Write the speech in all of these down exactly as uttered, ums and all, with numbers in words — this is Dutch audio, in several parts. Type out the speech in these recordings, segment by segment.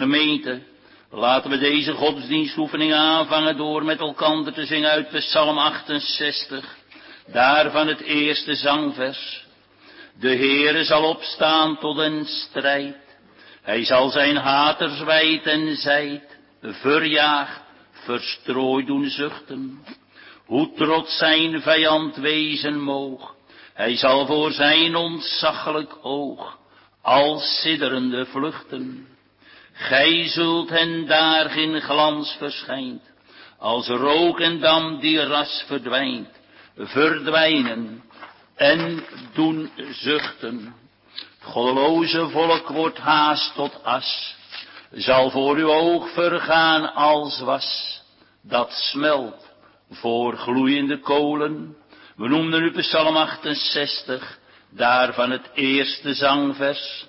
Gemeente, laten we deze godsdienstoefening aanvangen door met elkaar te zingen uit Psalm achtenzestig, daarvan het eerste zangvers. De Heere zal opstaan tot een strijd, hij zal zijn haters wijd en zijd, verjaagd, verstrooid doen zuchten. Hoe trots zijn vijand wezen moog, hij zal voor zijn ontzaglijk oog als sidderende vluchten. Gij zult hen daar in glans verschijnt, als rook en dam die ras verdwijnt, verdwijnen en doen zuchten. Het goddeloze volk wordt haast tot as, zal voor uw oog vergaan als was, dat smelt voor gloeiende kolen. We noemden nu Psalm achtenzestig, daarvan het eerste zangvers.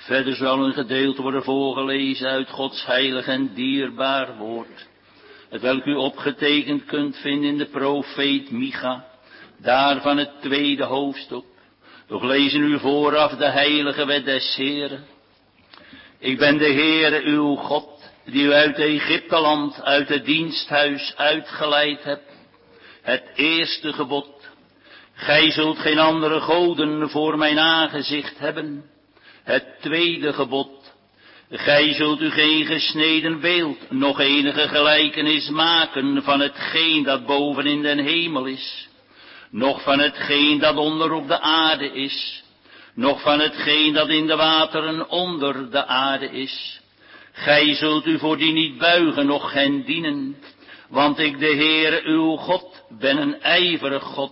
Verder zal een gedeelte worden voorgelezen uit Gods heilig en dierbaar woord, hetwelk u opgetekend kunt vinden in de profeet Micha, daarvan het tweede hoofdstuk. Doch lezen u vooraf de heilige wet des Heeren. Ik ben de Heere uw God, die u uit Egypteland, uit het diensthuis uitgeleid hebt. Het eerste gebod: gij zult geen andere goden voor mijn aangezicht hebben. Het tweede gebod: gij zult u geen gesneden beeld, noch enige gelijkenis maken van hetgeen dat boven in den hemel is, noch van hetgeen dat onder op de aarde is, noch van hetgeen dat in de wateren onder de aarde is. Gij zult u voor die niet buigen, noch hen dienen, want ik, de Heere uw God, ben een ijverig God,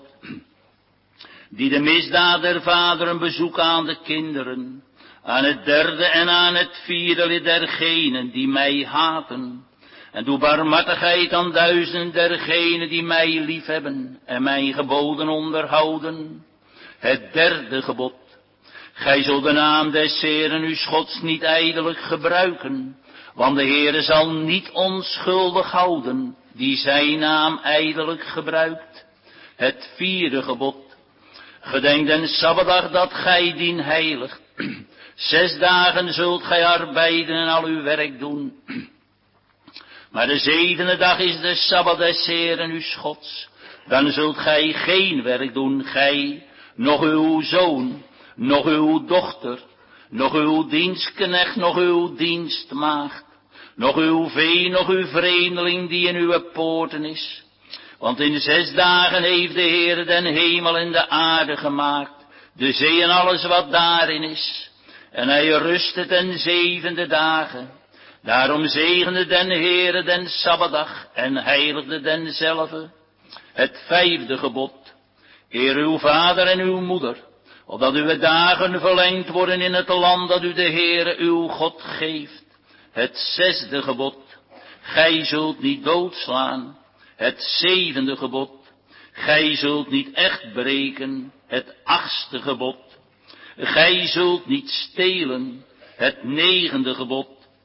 die de misdaad der vaderen bezoekt aan de kinderen, aan het derde en aan het vierde lid dergenen die mij haten, en doe barmhartigheid aan duizenden dergenen die mij liefhebben en mijn geboden onderhouden. Het derde gebod: gij zult de naam des Heeren uw Gods niet ijdelijk gebruiken, want de Heere zal niet onschuldig houden die zijn naam ijdelijk gebruikt. Het vierde gebod: gedenk den Sabbatdag dat gij dien heiligt. Zes dagen zult gij arbeiden en al uw werk doen. Maar de zevende dag is de Sabbat des Heeren uw Gods. Dan zult gij geen werk doen, gij, noch uw zoon, noch uw dochter, noch uw dienstknecht, noch uw dienstmaagd, noch uw vee, noch uw vreemdeling die in uw poorten is. Want in zes dagen heeft de Heer den hemel en de aarde gemaakt, de zee en alles wat daarin is. En hij rustte ten zevende dagen. Daarom zegende den Heere den Sabbatdag en heiligde denzelve. Het vijfde gebod: eer uw vader en uw moeder, opdat uw dagen verlengd worden in het land dat u de Heere uw God geeft. Het zesde gebod: gij zult niet doodslaan. Het zevende gebod: gij zult niet echt breken. Het achtste gebod: gij zult niet stelen. Het negende gebod: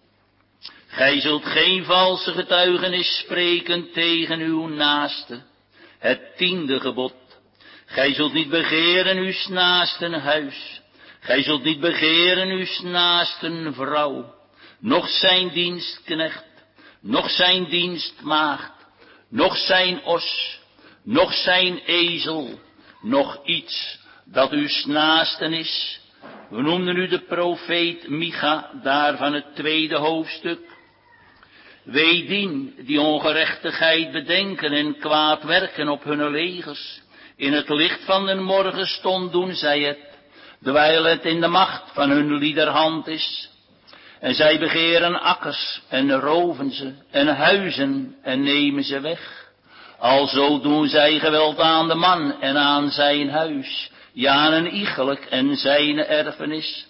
gij zult geen valse getuigenis spreken tegen uw naaste. Het tiende gebod: gij zult niet begeren uw naasten huis. Gij zult niet begeren uw naasten vrouw, noch zijn dienstknecht, noch zijn dienstmaagd, noch zijn os, noch zijn ezel, noch iets dat uw naasten is. We noemden nu de profeet Micha, daarvan het tweede hoofdstuk. Wee dien die ongerechtigheid bedenken en kwaad werken op hun legers. In het licht van de morgenstond doen zij het, terwijl het in de macht van hun liederhand is. En zij begeren akkers en roven ze, en huizen en nemen ze weg. Alzo doen zij geweld aan de man en aan zijn huis, ja aan een iegelijk en zijn erfenis.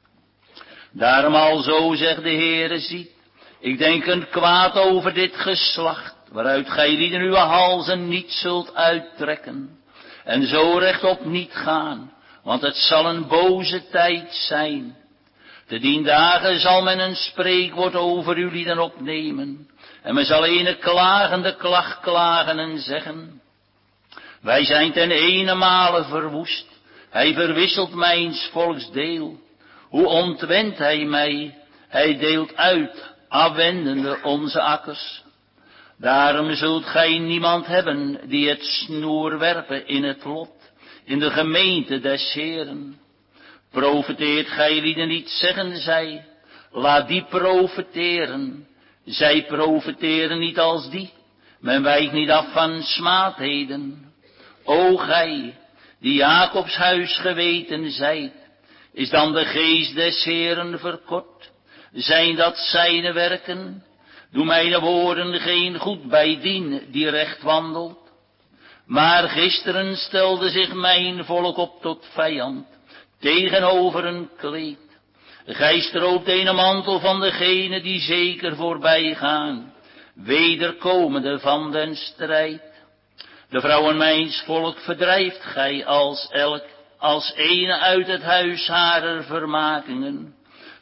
Daarom alzo zegt de Heere, ziet, ik denk een kwaad over dit geslacht, waaruit gij lieden uw halzen niet zult uittrekken, en zo rechtop niet gaan, want het zal een boze tijd zijn. Te dien dagen zal men een spreekwoord over uw lieden opnemen, en men zal ene klagende klacht klagen en zeggen: wij zijn ten ene male verwoest, hij verwisselt mijns volks deel. Hoe ontwendt hij mij, hij deelt uit, afwendende onze akkers. Daarom zult gij niemand hebben die het snoer werpen in het lot, in de gemeente des Heeren. Profeteert gij lieden niet, zeggen zij, laat die profeteren. Zij profeteren niet als die, men wijkt niet af van smaadheden. O gij, die Jacobs huis geweten zijt, is dan de geest des Heeren verkort? Zijn dat zijne werken? Doe mijn woorden geen goed bij dien die recht wandelt. Maar gisteren stelde zich mijn volk op tot vijand, tegenover een kleed. Gij stroopt een mantel van degene die zeker voorbij gaan, wederkomende van den strijd. De vrouwen mijns volk verdrijft gij als elk, als ene uit het huis harer vermakingen.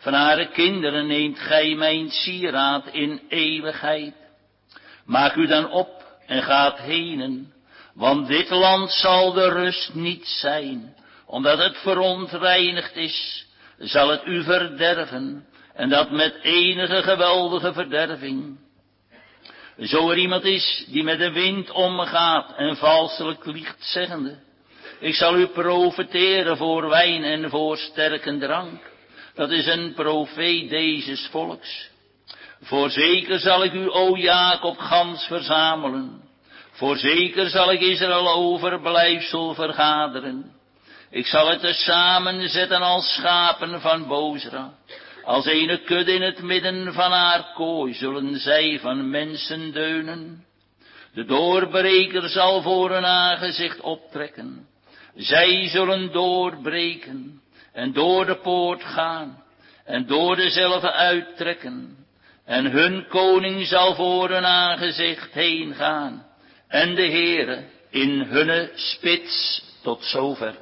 Van haar kinderen neemt gij mijn sieraad in eeuwigheid. Maak u dan op en gaat henen, want dit land zal de rust niet zijn. Omdat het verontreinigd is, zal het u verderven, en dat met enige geweldige verderving. Zo er iemand is die met de wind omgaat en valselijk liegt zeggende, ik zal u profeteren voor wijn en voor sterke drank. Dat is een profeet dezes volks. Voorzeker zal ik u, o Jacob, gans verzamelen. Voorzeker zal ik Israël overblijfsel vergaderen. Ik het het tezamen zetten als schapen van Bozra. Als ene kudde in het midden van haar kooi zullen zij van mensen deunen. De doorbreker zal voor hun aangezicht optrekken. Zij zullen doorbreken en door de poort gaan en door dezelve uittrekken. En hun koning zal voor hun aangezicht heen gaan. En de Heere in hunne spits. Tot zover.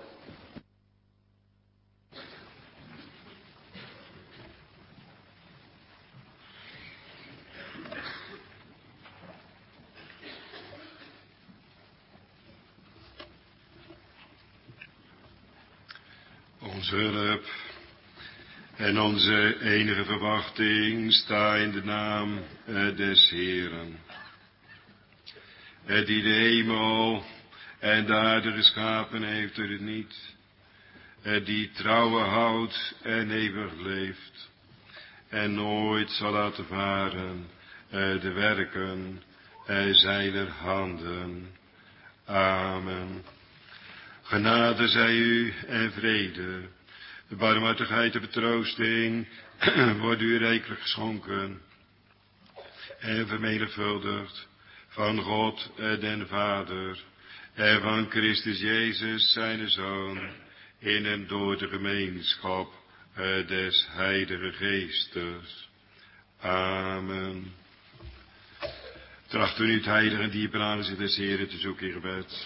Onze hulp en onze enige verwachting sta in de naam des Heeren. Die de hemel en de aarde geschapen heeft door het niet. Die trouwe houdt en eeuwig leeft. En nooit zal laten varen de werken zijner handen. Amen. Genade zij u en vrede. De barmhartigheid en betroosting wordt u rijkelijk geschonken en vermenigvuldigd van God den Vader en van Christus Jezus zijn Zoon in en door de gemeenschap des Heilige Geestes. Amen. Tracht u nu het heilige en diepe aangezicht des Heren te zoeken in gebed.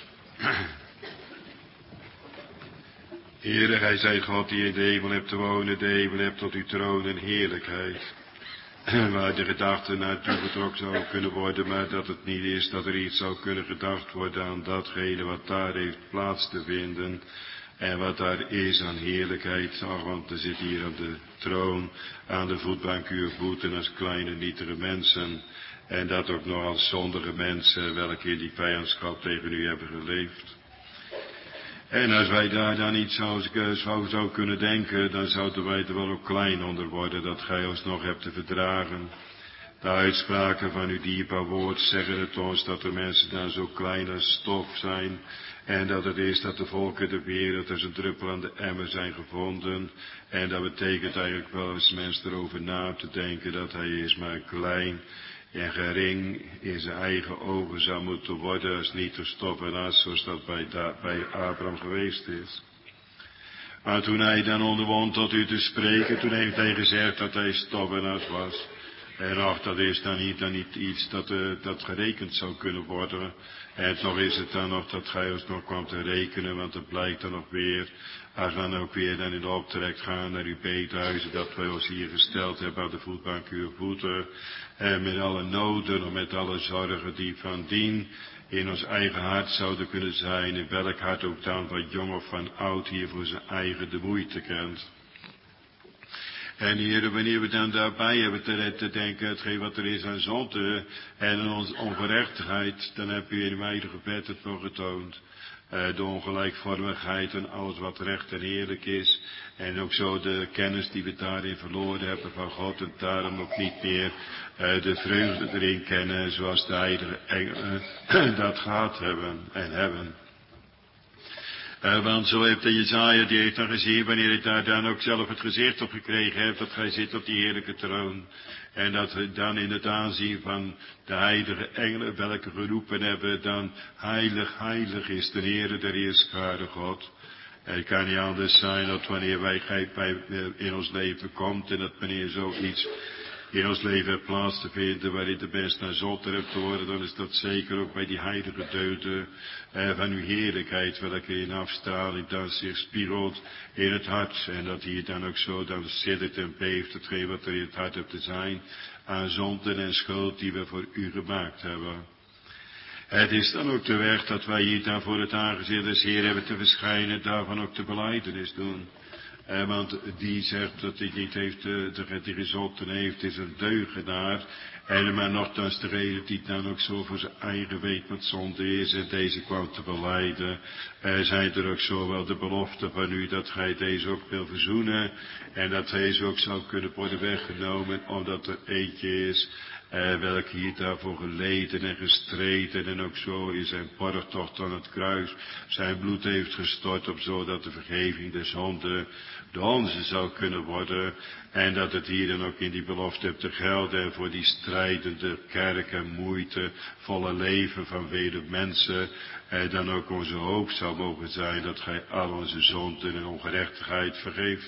Heere, gij zijt God die in de hemel hebt te wonen, de hemel hebt tot uw troon en heerlijkheid. Waar de gedachte naartoe getrokken zou kunnen worden, maar dat het niet is dat er iets zou kunnen gedacht worden aan datgene wat daar heeft plaats te vinden. En wat daar is aan heerlijkheid, ach, want er zit hier aan de troon, aan de voetbank uw voeten als kleine nietige mensen. En dat ook nog als zondige mensen, welke in die vijandschap tegen u hebben geleefd. En als wij daar dan niet zo zou kunnen denken, dan zouden wij er wel ook klein onder worden, dat gij ons nog hebt te verdragen. De uitspraken van uw dierbaar woord zeggen het ons dat de mensen dan zo klein als stof zijn. En dat het is dat de volken der wereld als een druppel aan de emmer zijn gevonden. En dat betekent eigenlijk wel als mens erover na te denken dat hij is maar klein en gering in zijn eigen ogen zou moeten worden als niet te stof en as, zoals dat bij, bij Abraham geweest is. Maar toen hij dan onderwond tot u te spreken, toen heeft hij gezegd dat hij stof en as was. En ach, dat is dan niet, dan niet iets dat, uh, dat gerekend zou kunnen worden. En toch is het dan nog dat gij ons nog kwam te rekenen, want het blijkt dan nog weer, als we dan ook weer dan in de optrek gaan naar uw bedehuizen, dat wij ons hier gesteld hebben aan de voetbank uw voeten. En met alle noden, met alle zorgen die van dien in ons eigen hart zouden kunnen zijn, in welk hart ook dan van jong of van oud hier voor zijn eigen de moeite kent. En Heer, wanneer we dan daarbij hebben te, te denken, hetgeen wat er is aan zonde en aan onze ongerechtigheid, dan heb u in uw eigen gebed het nog getoond. Uh, de ongelijkvormigheid en alles wat recht en eerlijk is. En ook zo de kennis die we daarin verloren hebben van God en daarom ook niet meer uh, de vreugde erin kennen zoals de heilige engelen uh, dat gehad hebben en hebben. Uh, want zo heeft de Jezaja, die heeft dan gezien, wanneer hij daar dan ook zelf het gezicht op gekregen heeft, dat gij zit op die heerlijke troon. En dat we dan in het aanzien van de heilige engelen, welke geroepen hebben, dan heilig, heilig is de Heere der Heerscharen God. En het kan niet anders zijn dat wanneer wij, gij bij, in ons leven komt en dat wanneer zoiets in ons leven hebt plaats te vinden, waarin de mens naar zonde hebt te worden, dan is dat zeker ook bij die heilige deugden eh, van uw heerlijkheid, welke in afstraling dan zich spiegelt in het hart. En dat hier dan ook zo dan siddert en beeft hetgeen wat er in het hart hebt te zijn, aan zonden en schuld die we voor u gemaakt hebben. Het is dan ook de weg dat wij hier dan voor het aangezicht des Heer hebben te verschijnen, daarvan ook de belijdenis doen. Eh, want die zegt dat hij niet heeft, de, de, die gezonden heeft, is een leugenaar. En maar nogthans de reden die dan ook zo voor zijn eigen weet wat zonde is en deze kwam te belijden. Eh, zijn er ook zo wel de belofte van u dat gij deze ook wil verzoenen. En dat deze ook zou kunnen worden weggenomen omdat er eentje is. Eh, welk hier daarvoor geleden en gestreden en ook zo in zijn borgtocht aan het kruis zijn bloed heeft gestort op zodat de vergeving der zonde de onze zou kunnen worden. En dat het hier dan ook in die belofte hebt te gelden voor die strijdende kerk en moeite, volle leven van vele mensen. En dan ook onze hoop zou mogen zijn dat gij al onze zonden en ongerechtigheid vergeeft.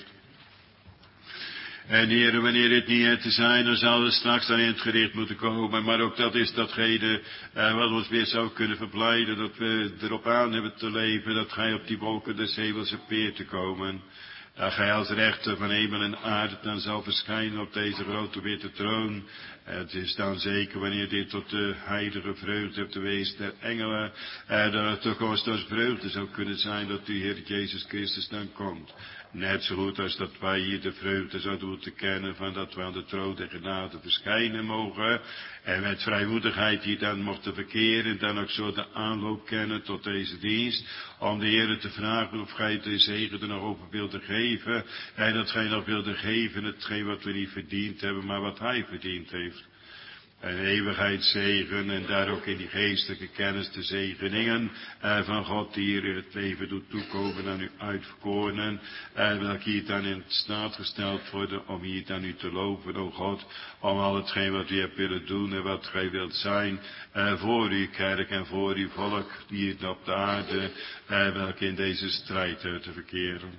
En heren, wanneer dit niet heeft te zijn, dan zal het straks dan in het gericht moeten komen. Maar ook dat is datgene eh, wat ons weer zou kunnen verblijden. Dat we erop aan hebben te leven, dat gij op die wolken des hemels hebt weer te komen. Dat gij als rechter van hemel en aarde dan zal verschijnen op deze grote witte troon. Het is dan zeker wanneer dit tot de heilige vreugde hebt geweest der engelen. Eh, dat het toch ons tot vreugde zou kunnen zijn dat u Heer Jezus Christus dan komt. Net zo goed als dat wij hier de vreugde zouden moeten kennen van dat we aan de troon der genade verschijnen mogen. En met vrijmoedigheid hier dan mochten verkeren. Dan ook zo de aanloop kennen tot deze dienst. Om de Heer te vragen of gij de zegen er nog over wilde geven. En dat gij nog wilde geven hetgeen wat we niet verdiend hebben, maar wat hij verdiend heeft. En eeuwigheidszegen en daar ook in die geestelijke kennis de zegeningen eh, van God die hier in het leven doet toekomen aan uw uitverkorenen. En welke hier dan in staat gesteld worden om hier dan u te loven, o God, om al hetgeen wat u hebt willen doen en wat gij wilt zijn eh, voor uw kerk en voor uw volk hier op de aarde, eh, welke in deze strijd uh, te verkeren.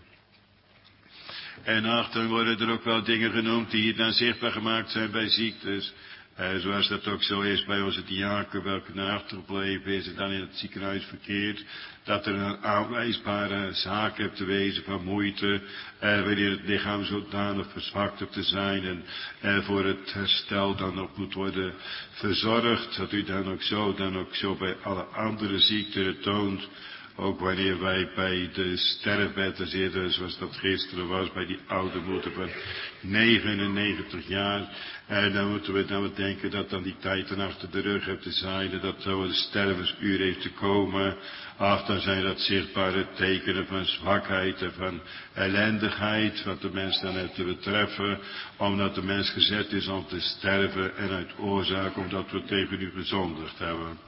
En achter worden er ook wel dingen genoemd die hier dan zichtbaar gemaakt zijn bij ziektes. Uh, zoals dat ook zo is bij onze diaken, welke naar achtergebleven is en dan in het ziekenhuis verkeerd, dat er een aanwijsbare zaak hebt te wezen van moeite, uh, wanneer het lichaam zodanig verzwakt hebt te zijn en uh, voor het herstel dan ook moet worden verzorgd, dat u dan ook zo, dan ook zo bij alle andere ziekten het toont. Ook wanneer wij bij de sterfbedden zitten, zoals dat gisteren was, bij die oude moeder van negenennegentig jaar. En dan moeten we dan denken dat dan die tijd dan achter de rug heeft te zijn, dat zo het stervensuur heeft te komen. Ach, dan zijn dat zichtbare tekenen van zwakheid en van ellendigheid, wat de mens dan heeft te betreffen, omdat de mens gezet is om te sterven en uit oorzaak omdat we tegen u gezondigd hebben.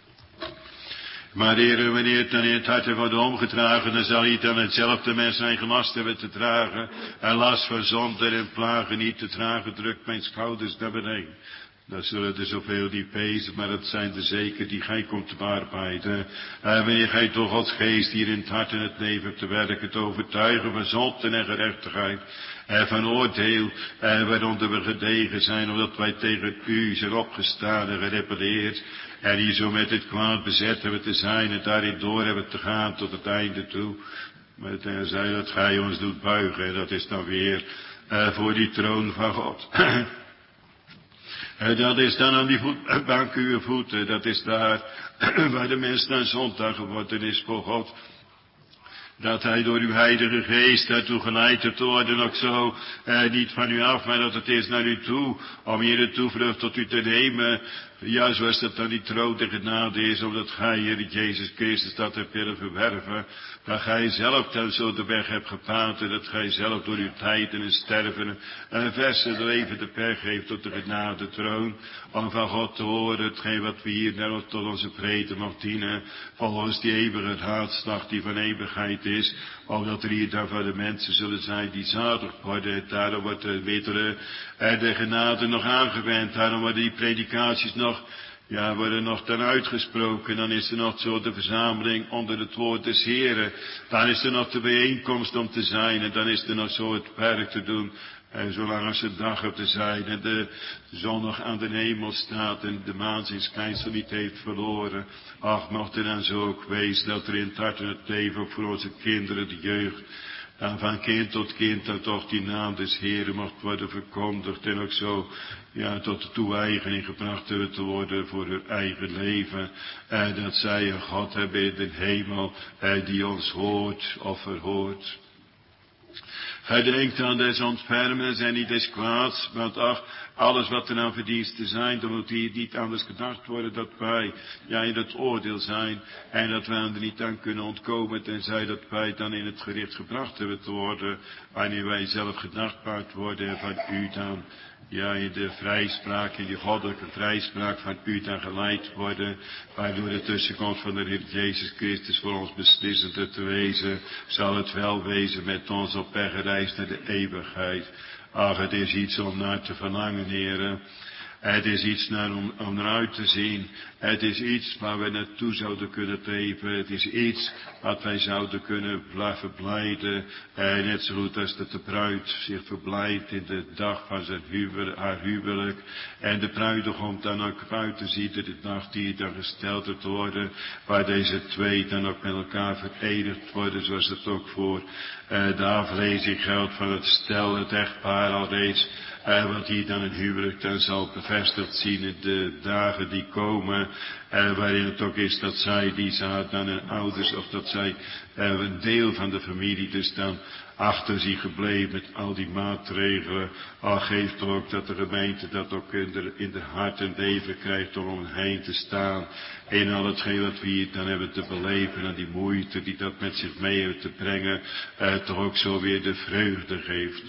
Maar heren, wanneer het dan in het hart wordt omgedragen, dan zal hij dan hetzelfde mens zijn gelast hebben te dragen. En last van zonde en plagen niet te dragen, drukt mijn schouders naar beneden. Dat zullen er zoveel niet wezen, maar dat zijn er zeker die gij komt te bearbeiden. En wanneer gij door Gods geest hier in het hart en het leven hebt te werken, te overtuigen van zonde en gerechtigheid. En van oordeel, en waaronder we gedegen zijn, omdat wij tegen u zijn opgestaan en gerebelleerd. En hier zo met het kwaad bezet hebben te zijn en daarin door hebben te gaan tot het einde toe. Maar tenzij dat gij ons doet buigen, en dat is dan weer uh, voor die troon van God. En dat is dan aan die voet, bank uw voeten, dat is daar waar de mens dan zondag geworden is voor God. Dat hij door uw heilige geest daartoe geleid hebt te worden, ook zo, eh, niet van u af, maar dat het is naar u toe, om hier de toevlucht tot u te nemen. Ja, zoals dat dan die troon de genade is, omdat gij, Heer Jezus Christus, dat hebt willen verwerven. Dat gij zelf dan zo de weg hebt gepaard en dat gij zelf door uw tijd en het sterven een verse levende per geeft tot de genade troon. Om van God te horen hetgeen wat we hier nou tot onze vrede mag dienen. Volgens die eeuwige raadslag die van eeuwigheid is. Omdat er hier dan van de mensen zullen zijn die zalig worden. Daarom wordt de middelen en de genade nog aangewend. Daarom worden die predikaties nog, ja, worden nog dan uitgesproken. Dan is er nog zo de verzameling onder het woord des Heren. Dan is er nog de bijeenkomst om te zijn. En dan is er nog zo het werk te doen En zolang als de dag op te zijn en de zon nog aan de hemel staat en de maan zijn schijnsel niet heeft verloren. Ach, mocht er dan zo ook wezen dat er in het hart en het leven voor onze kinderen, de jeugd, en van kind tot kind dat toch die naam des Heeren mocht worden verkondigd en ook zo, ja, tot de toe-eigening gebracht hebben te worden voor hun eigen leven. En dat zij een God hebben in de hemel, en die ons hoort of verhoort. Gij denkt aan des ontfermens en niet des kwaads, want ach, alles wat er aan verdiensten zijn, dan moet hier niet anders gedacht worden dat wij, ja, in het oordeel zijn en dat wij er niet aan kunnen ontkomen, tenzij dat wij dan in het gericht gebracht hebben te worden, wanneer wij zelf gedachtbaard worden van u dan, ja, in de vrijspraak, in die goddelijke vrijspraak van u dan geleid worden, waardoor de tussenkomst van de Heer Jezus Christus voor ons beslissend te wezen, zal het wel wezen met ons op weg gereisd naar de eeuwigheid. Ach, het is iets om naar te verlangen, heren. Het is iets naar om, om naar uit te zien. Het is iets waar we naartoe zouden kunnen leven. Het is iets wat wij zouden kunnen verblijden. En net zo goed als dat de bruid zich verblijdt in de dag van zijn huwelijk, haar huwelijk. En de bruidegom dan ook buiten ziet in de dag die dan gesteld te worden. Waar deze twee dan ook met elkaar verenigd worden. Zoals het ook voor uh, de aflezing geldt van het stel, het echtpaar al reeds. Uh, wat hier dan een huwelijk dan zal bevestigd zien in de dagen die komen. Uh, waarin het ook is dat zij, die zaad dan hun ouders, of dat zij uh, een deel van de familie dus dan achter zich gebleven met al die maatregelen. Al geeft toch ook dat de gemeente dat ook in de, in de hart en leven krijgt om omheen te staan. In al hetgeen wat we hier dan hebben te beleven en die moeite die dat met zich mee hebben te brengen. Uh, toch ook zo weer de vreugde geeft.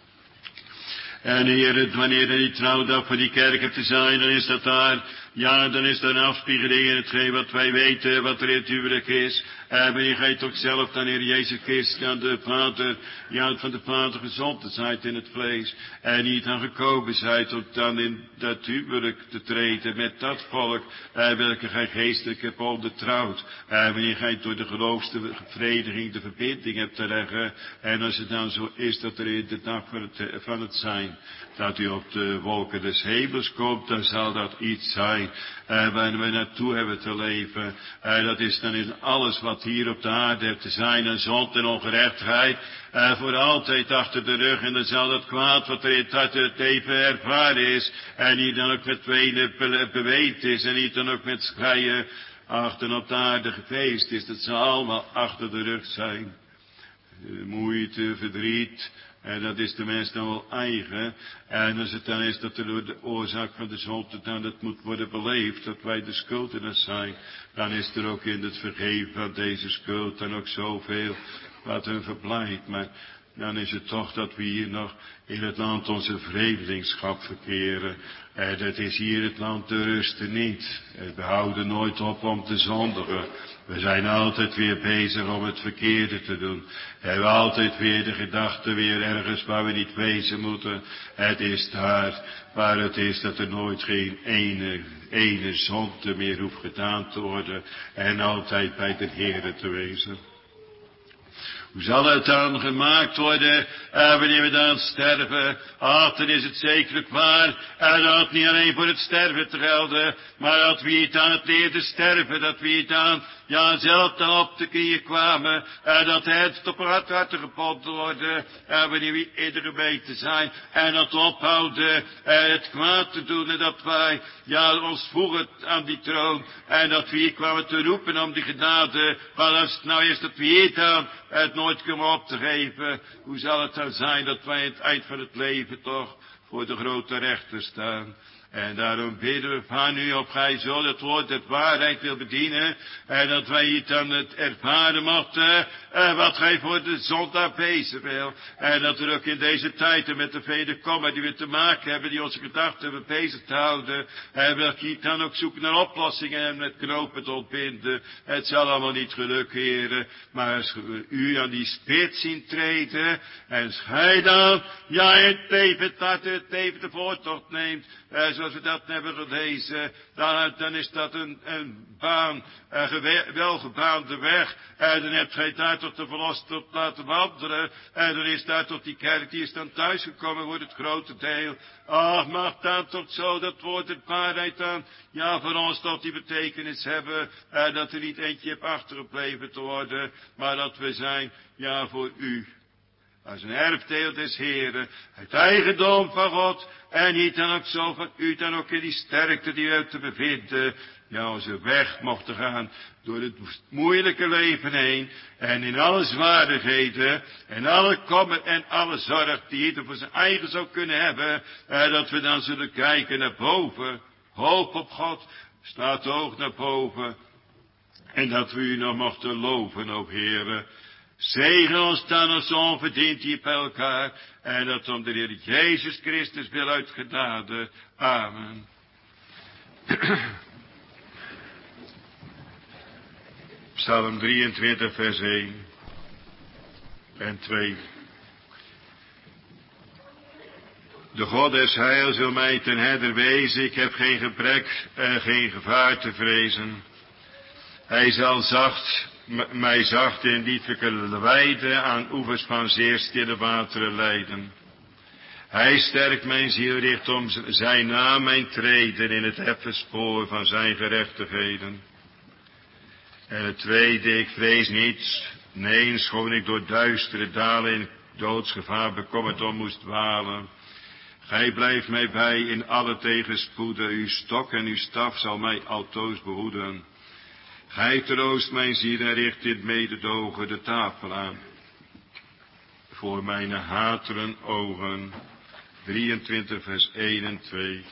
En Heer, wanneer die trouwdag voor die kerk hebt te zijn, dan is dat daar, ja, dan is dat een afspiegeling in hetgeen wat wij weten, wat er in het huwelijk is. En wanneer gij toch zelf dan, Heer Jezus Christus, aan de Vader, ja, van de Vader gezond zijt in het vlees. En niet aan gekomen zijt om dan in dat huwelijk te treden met dat volk, eh, welke gij geestelijk hebt ondertrouwd. En wanneer gij door de geloofsvereniging de verbinding hebt te leggen. En als het dan zo is dat er in de dag van het, van het zijn, dat u op de wolken des hemels komt, dan zal dat iets zijn uh, waar we naartoe hebben te leven. Uh, dat is dan in alles wat hier op de aarde heeft te zijn, en zond en ongerechtigheid, uh, voor altijd achter de rug. En dan zal dat kwaad wat er in het hart het leven ervaren is, en niet dan ook met wenen be- beweegd is, en niet dan ook met schreien achter op de aarde gefeest is. Dat zal allemaal achter de rug zijn. Uh, moeite, verdriet. En dat is de mens dan wel eigen. En als het dan is dat er door de oorzaak van de zonde dan dat moet worden beleefd, dat wij de schuldenaars zijn, dan is er ook in het vergeven van deze schuld dan ook zoveel wat hun verblijdt. Maar dan is het toch dat we hier nog in het land onze vreemdelingschap verkeren. En dat is hier het land de rusten niet. We houden nooit op om te zondigen. We zijn altijd weer bezig om het verkeerde te doen. We hebben altijd weer de gedachte weer ergens waar we niet wezen moeten. Het is daar waar het is dat er nooit geen ene, ene zonde meer hoeft gedaan te worden. En altijd bij de Heere te wezen. Hoe zal het dan gemaakt worden, uh, wanneer we dan sterven? Ach, dan is het zekerlijk waar, en dat niet alleen voor het sterven te gelden, maar dat we het aan het leerde sterven, dat we het aan, ja, zelf dan op de knieën kwamen, en dat het op het hart gepot worden, en wanneer we in de gemeente zijn, en dat ophouden, en het kwaad te doen, en dat wij, ja, ons voegen aan die troon, en dat we hier kwamen te roepen om die genade, maar als het nou is dat we hier dan het nooit kunnen op te geven, hoe zal het dan zijn dat wij aan het eind van het leven toch voor de grote rechter staan? En daarom bidden we van u op gij zo dat woord der waarheid wil bedienen. En dat wij hier dan het ervaren mochten. Uh, wat gij voor de zondag bezig wil. En dat er ook in deze tijd en met de vele komma die we te maken hebben. Die onze gedachten hebben bezig te houden. En welke hier dan ook zoeken naar oplossingen en met knopen te ontbinden. Het zal allemaal niet gelukken, heren. Maar als we u aan die spits zien treden. En als gij dan, ja, het leven, dat het leven de voortocht neemt. Uh, zo zoals we dat hebben gelezen, dan, dan is dat een, een baan, een welgebaande weg. En dan hebt gij daar tot de verlost tot laten wandelen. En dan is daar tot die kerk, die is dan thuisgekomen voor het grote deel. Ach, mag dan tot zo dat woord het waarheid dan, ja, voor ons tot die betekenis hebben. En dat er niet eentje hebt achtergebleven te worden, maar dat we zijn, ja, voor u. Als een erfdeel des Heren, het eigendom van God, en niet dan ook zo van u, dan ook in die sterkte die u hebt te bevinden, ja, onze weg mochten gaan door het moeilijke leven heen, en in alle zwaardigheden, en alle kommer en alle zorg die ieder voor zijn eigen zou kunnen hebben, en dat we dan zullen kijken naar boven, hoop op God, slaat oog naar boven, en dat we u nog mochten loven, o Heere. Zegen ons dan als onverdiend hier bij elkaar. En dat om de Heer Jezus Christus wil uit genade. Amen. Psalm drieëntwintig vers één en twee. De God des heils wil mij ten herder wezen. Ik heb geen gebrek en geen gevaar te vrezen. Hij zal zacht mij zacht in lieflijke weide aan oevers van zeer stille wateren leiden. Hij sterkt mijn ziel, richt om zijn naam mijn treden in het effen spoor van zijn gerechtigheden. En het tweede, ik vrees niet, nee, schoon ik door duistere dalen in doodsgevaar bekommerd om moest dwalen. Gij blijft mij bij in alle tegenspoeden, uw stok en uw staf zal mij altoos behoeden. Gij troost mijn ziel en richt in mededogen de tafel aan. Voor mijn hateren ogen. drieëntwintig vers één en twee.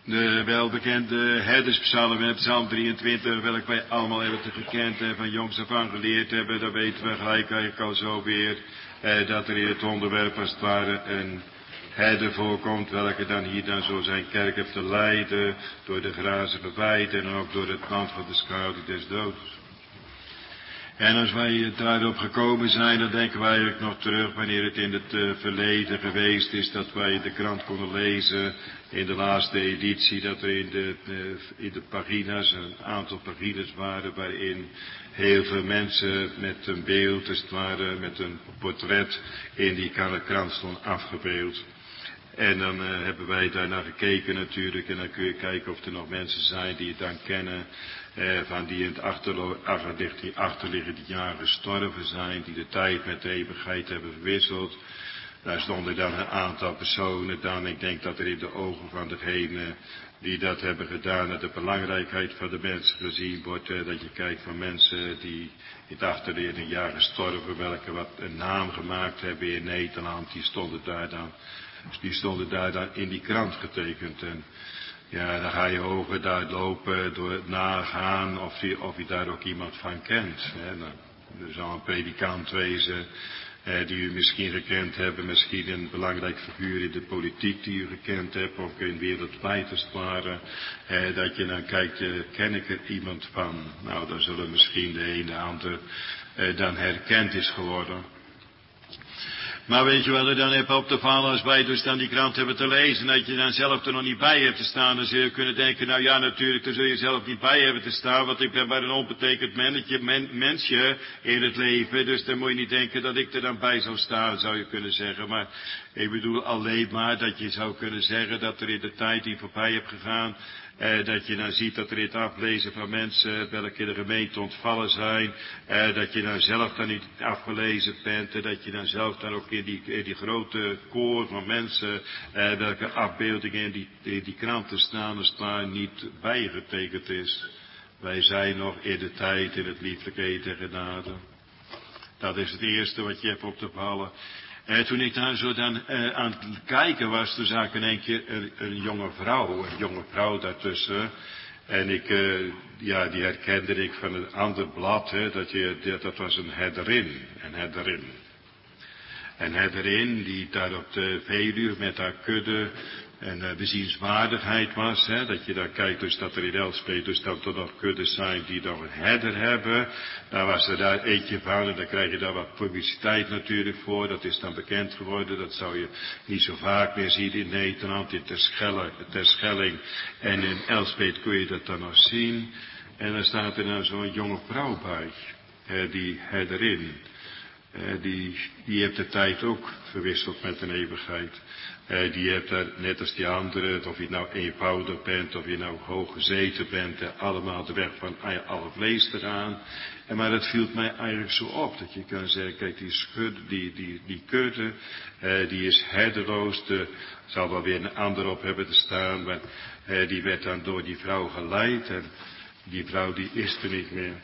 De welbekende herderspsalm in psalm drieëntwintig, welke wij allemaal hebben te gekend en van jongs af aan geleerd hebben, dan weten we gelijk eigenlijk al zo weer eh, dat er in het onderwerp als het ware een herder voorkomt, welke dan hier dan zo zijn kerk heeft te leiden door de grazige weide en ook door het land van de schaduw des doods. En als wij daarop gekomen zijn, dan denken wij eigenlijk nog terug wanneer het in het uh, verleden geweest is dat wij de krant konden lezen in de laatste editie, dat er in de, uh, in de pagina's een aantal pagina's waren waarin heel veel mensen met een beeld, als het ware, met een portret in die krant stonden afgebeeld. En dan uh, hebben wij daarnaar gekeken natuurlijk en dan kun je kijken of er nog mensen zijn die het dan kennen. Eh, van die in het achterlo- achterliggende jaar gestorven zijn, die de tijd met de eeuwigheid hebben verwisseld. Daar stonden dan een aantal personen dan, ik denk dat er in de ogen van degene die dat hebben gedaan, de belangrijkheid van de mensen gezien wordt, eh, dat je kijkt van mensen die in het achterliggende jaar gestorven, welke wat een naam gemaakt hebben in Nederland, die stonden daar dan, die stonden daar dan in die krant getekend. En ja, dan ga je ogen daar lopen, door het nagaan of je, of je daar ook iemand van kent. Hè. Dan, er zal een predikant wezen eh, die u misschien gekend hebben, misschien een belangrijk figuur in de politiek die u gekend hebt, of in wereldwijd als het ware. Eh, dat je dan kijkt, eh, ken ik er iemand van? Nou, dan zullen misschien de een de ander eh, dan herkend is geworden. Maar weet je wat er dan heeft op te vallen als wij dus dan die krant hebben te lezen, dat je dan zelf er nog niet bij hebt te staan, dan zul je kunnen denken, nou ja natuurlijk, daar zul je zelf niet bij hebben te staan, want ik ben maar een onbetekend mannetje, men, mensje in het leven, dus dan moet je niet denken dat ik er dan bij zou staan, zou je kunnen zeggen. Maar ik bedoel alleen maar dat je zou kunnen zeggen dat er in de tijd die voorbij hebt gegaan, Eh, dat je dan ziet dat er in het aflezen van mensen welke in de gemeente ontvallen zijn, eh, dat je dan zelf dan niet afgelezen bent, en dat je dan zelf dan ook in die, in die grote koor van mensen, eh, welke afbeeldingen in die, in die kranten staan, als het maar niet bijgetekend is. Wij zijn nog in de tijd, in het lieflijke eten en genade. Dat is het eerste wat je hebt op te vallen. Eh, toen ik daar zo dan eh, aan het kijken was, toen zag ik in één keer een, een jonge vrouw, een jonge vrouw daartussen. En ik, uh, ja, die herkende ik van een ander blad, hè, dat, je, dat, dat was een herderin, een herderin. Een herderin die daar op de Veluwe met haar kudde een uh, bezienswaardigheid was, hè, dat je dan kijkt dus dat er in Elspeet dus dan toch nog kuddes zijn die nog een herder hebben. Daar was er daar eentje van en dan krijg je daar wat publiciteit natuurlijk voor, dat is dan bekend geworden, dat zou je niet zo vaak meer zien in Nederland, in Terschelling, Terschelling en in Elspeet kun je dat dan nog zien. En dan staat er nou zo'n jonge vrouw bij, hè, die herderin. Uh, die, die heeft de tijd ook verwisseld met een eeuwigheid. Uh, die heeft daar, net als die anderen, of je nou eenvoudig bent, of je nou hoog gezeten bent, uh, allemaal de weg van alle vlees eraan. En maar het viel mij eigenlijk zo op, dat je kan zeggen, kijk, die schudde, die, die, die kudde, uh, die is herderloos, er zal wel weer een ander op hebben te staan, maar uh, die werd dan door die vrouw geleid, en die vrouw die is er niet meer.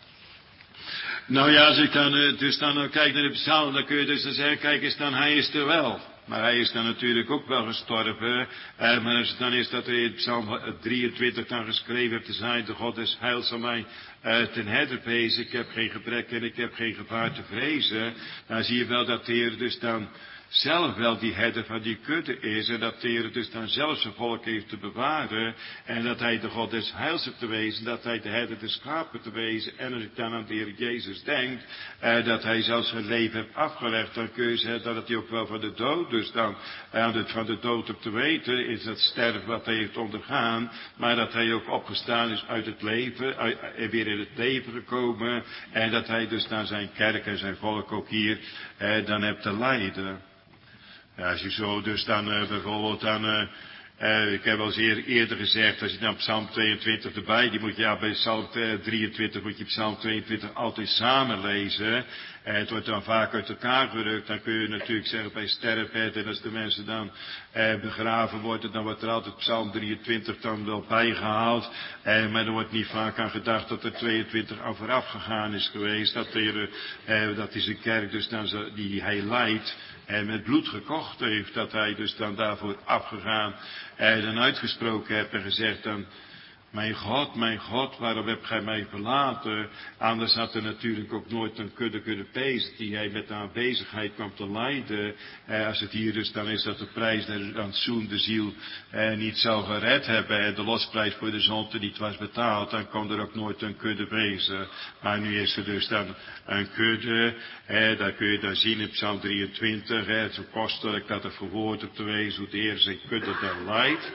Nou ja, als ik dan uh, dus dan uh, kijk naar de psalm, dan kun je dus dan zeggen, kijk eens dan, hij is er wel. Maar hij is dan natuurlijk ook wel gestorven. Uh, maar als het dan is dat er in psalm drieëntwintig dan geschreven heeft te zijn, de God des heils zal mij uh, ten herder wezen, ik heb geen gebrek en ik heb geen gevaar te vrezen. Dan zie je wel dat de Heer dus dan zelf wel die herder van die kudde is, en dat de Heer dus dan zelf zijn volk heeft te bewaren, en dat hij de God des heils heeft te wezen, dat hij de herder des schapen te wezen, en als ik dan aan de Heer Jezus denk, eh, dat hij zelfs zijn leven heeft afgelegd, dan kun je zeggen dat hij ook wel van de dood, dus dan aan het van de dood op te weten, is dat sterf wat hij heeft ondergaan, maar dat hij ook opgestaan is uit het leven, uit, uh, weer in het leven gekomen, en dat hij dus dan zijn kerk en zijn volk ook hier eh, dan hebt te leiden. Ja, als je zo dus dan uh, bijvoorbeeld dan, uh, uh, ik heb al eens eer, eerder gezegd, als je dan psalm tweeëntwintig erbij, die moet je, ja, bij psalm drieëntwintig moet je psalm tweeëntwintig altijd samen lezen. En het wordt dan vaak uit elkaar gerukt. Dan kun je natuurlijk zeggen bij sterfbed en als de mensen dan eh, begraven worden, dan wordt er altijd Psalm drieëntwintig dan wel bijgehaald. Eh, maar er wordt niet vaak aan gedacht dat er tweeëntwintig aan vooraf gegaan is geweest. Dat, er, eh, dat is een kerk dus dan zo, die hij leidt en met bloed gekocht heeft. Dat hij dus dan daarvoor afgegaan en dan uitgesproken heeft en gezegd dan: mijn God, mijn God, waarom hebt gij mij verlaten? Anders had er natuurlijk ook nooit een kudde kudde pees die hij met de aanwezigheid kwam te leiden. Eh, als het hier dus dan is dat de prijs der rantsoen de ziel eh, niet zou gered hebben en de losprijs voor de zonde niet was betaald, dan kon er ook nooit een kudde wezen. Maar nu is er dus dan een kudde, eh, dat kun je dan zien in Psalm drieëntwintig, eh, het is zo kostelijk dat er verwoord op te wezen hoe de Heer zijn kudde dan leidt.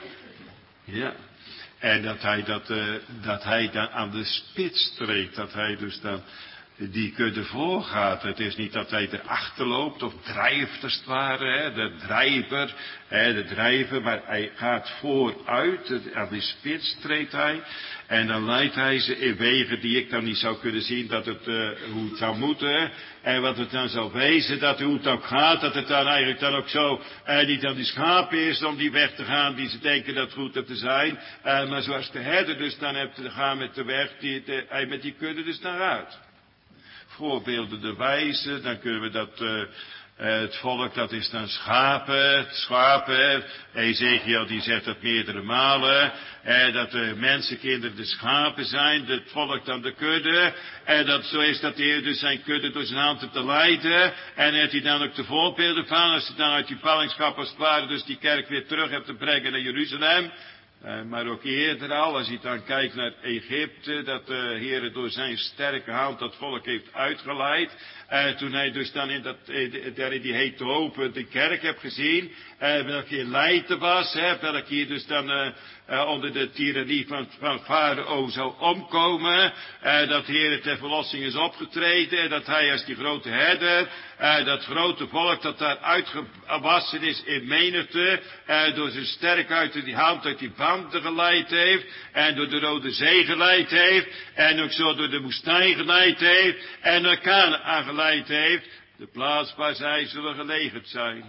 Ja. En dat hij, dat, uh, dat hij dan aan de spits treedt. Dat hij dus dan die kudde voorgaat. Het is niet dat hij erachter loopt of drijft als het ware. Hè, de drijver, hè, de drijver. Maar hij gaat vooruit. Aan die spits treedt hij. En dan leidt hij ze in wegen die ik dan niet zou kunnen zien dat het, uh, hoe het zou moeten. En wat het dan zou wezen, dat hoe het ook gaat, dat het dan eigenlijk dan ook zo uh, niet aan die schapen is om die weg te gaan die ze denken dat goed hebt te zijn. Uh, maar zoals de herder dus dan hebt te gaan met de weg, die, de, hij met die kudde dus naar uit. Voorbeelden de wijze, dan kunnen we dat... Uh, Uh, het volk, dat is dan schapen, schapen. Ezekiel die zegt dat meerdere malen. Uh, dat de mensenkinderen de schapen zijn, het volk dan de kudde. En dat zo is dat de Heer dus zijn kudde door zijn hand te leiden. En heeft hij dan ook de voorbeelden van, als hij dan uit die ballingschap als het ware dus die kerk weer terug hebt te brengen naar Jeruzalem. Uh, maar ook eerder al, als je dan kijkt naar Egypte, dat de Heer door zijn sterke hand dat volk heeft uitgeleid. Uh, toen hij dus dan in, dat, uh, in die hete hoop de kerk heeft gezien, uh, welke in lijden was, hè, welke hier dus dan uh, uh, onder de tirannie van, van Farao zou omkomen, uh, dat de Heer ter verlossing is opgetreden, en dat hij als die grote herder, uh, dat grote volk dat daar uitgewassen is in menigte, uh, door zijn sterkheid uit die hand uit die banden geleid heeft, en door de Rode Zee geleid heeft, en ook zo door de woestijn geleid heeft, en naar Kanaan geleid heeft, de plaats waar zij zullen gelegerd zijn.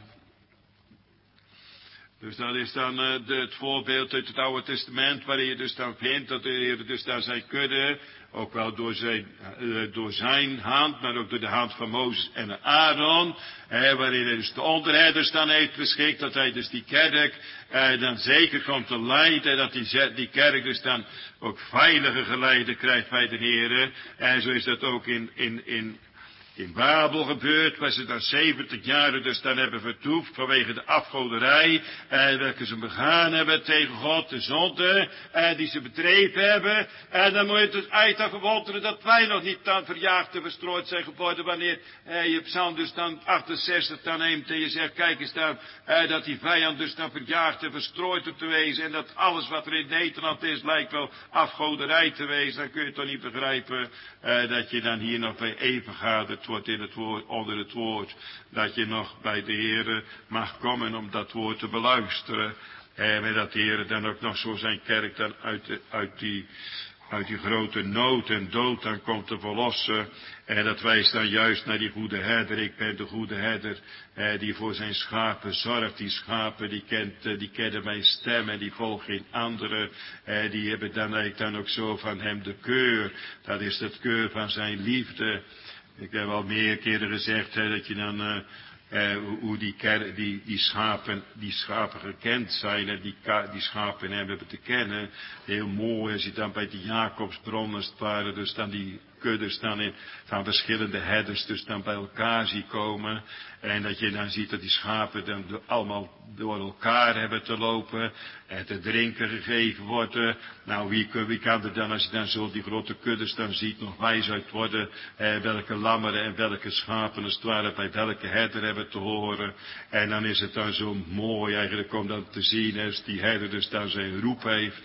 Dus dat is dan uh, de, het voorbeeld uit het Oude Testament, waarin je dus dan vindt dat de Heer dus daar zijn kudde, ook wel door zijn, uh, door zijn hand, maar ook door de hand van Mozes en Aaron, uh, waarin hij dus de onderherders dan heeft beschikt, dat hij dus die kerk uh, dan zeker komt te leiden, dat die, die kerk dus dan ook veilige geleide krijgt bij de Heer. En zo is dat ook in, in, in In Babel gebeurd, waar ze dan zeventig jaren dus dan hebben vertoefd vanwege de afgoderij, eh, welke ze begaan hebben tegen God, de zonde, eh, die ze bedreven hebben. En dan moet je dus uit dan verwonderen dat wij nog niet dan verjaagd en verstrooid zijn geworden, wanneer eh, je Psalm dus dan achtenzestig dan neemt en je zegt, kijk eens dan, eh, dat die vijand dus dan verjaagd en verstrooid op te wezen, en dat alles wat er in Nederland is, lijkt wel afgoderij te wezen. Dan kun je toch niet begrijpen eh, dat je dan hier nog bij even gaat. Wordt in het woord, onder het woord, dat je nog bij de Heere mag komen om dat woord te beluisteren. En dat de Heere dan ook nog zo zijn kerk dan uit, de, uit, die, uit die grote nood en dood dan komt te verlossen. En dat wijst dan juist naar die goede herder. Ik ben de goede herder eh, die voor zijn schapen zorgt. Die schapen die, kent, eh, die kennen mijn stem en die volgen geen andere. Eh, die hebben dan eigenlijk dan ook zo van hem de keur. Dat is het keur van zijn liefde. Ik heb al meer keren gezegd hè, dat je dan, uh, uh, hoe die, die, die, schapen, die schapen gekend zijn en die, die schapen hebben te kennen. Heel mooi als je dan bij de Jacobsbron als het ware, dus dan die kuddes dan in, van verschillende herders dus dan bij elkaar zie komen. En dat je dan ziet dat die schapen dan do, allemaal door elkaar hebben te lopen en te drinken gegeven worden. Nou, wie, wie kan er dan, als je dan zo die grote kuddes dan ziet, nog wijs uit worden, eh, welke lammeren en welke schapen als het ware bij welke herder hebben te horen. En dan is het dan zo mooi eigenlijk om dan te zien, als die herder dus dan zijn roep heeft.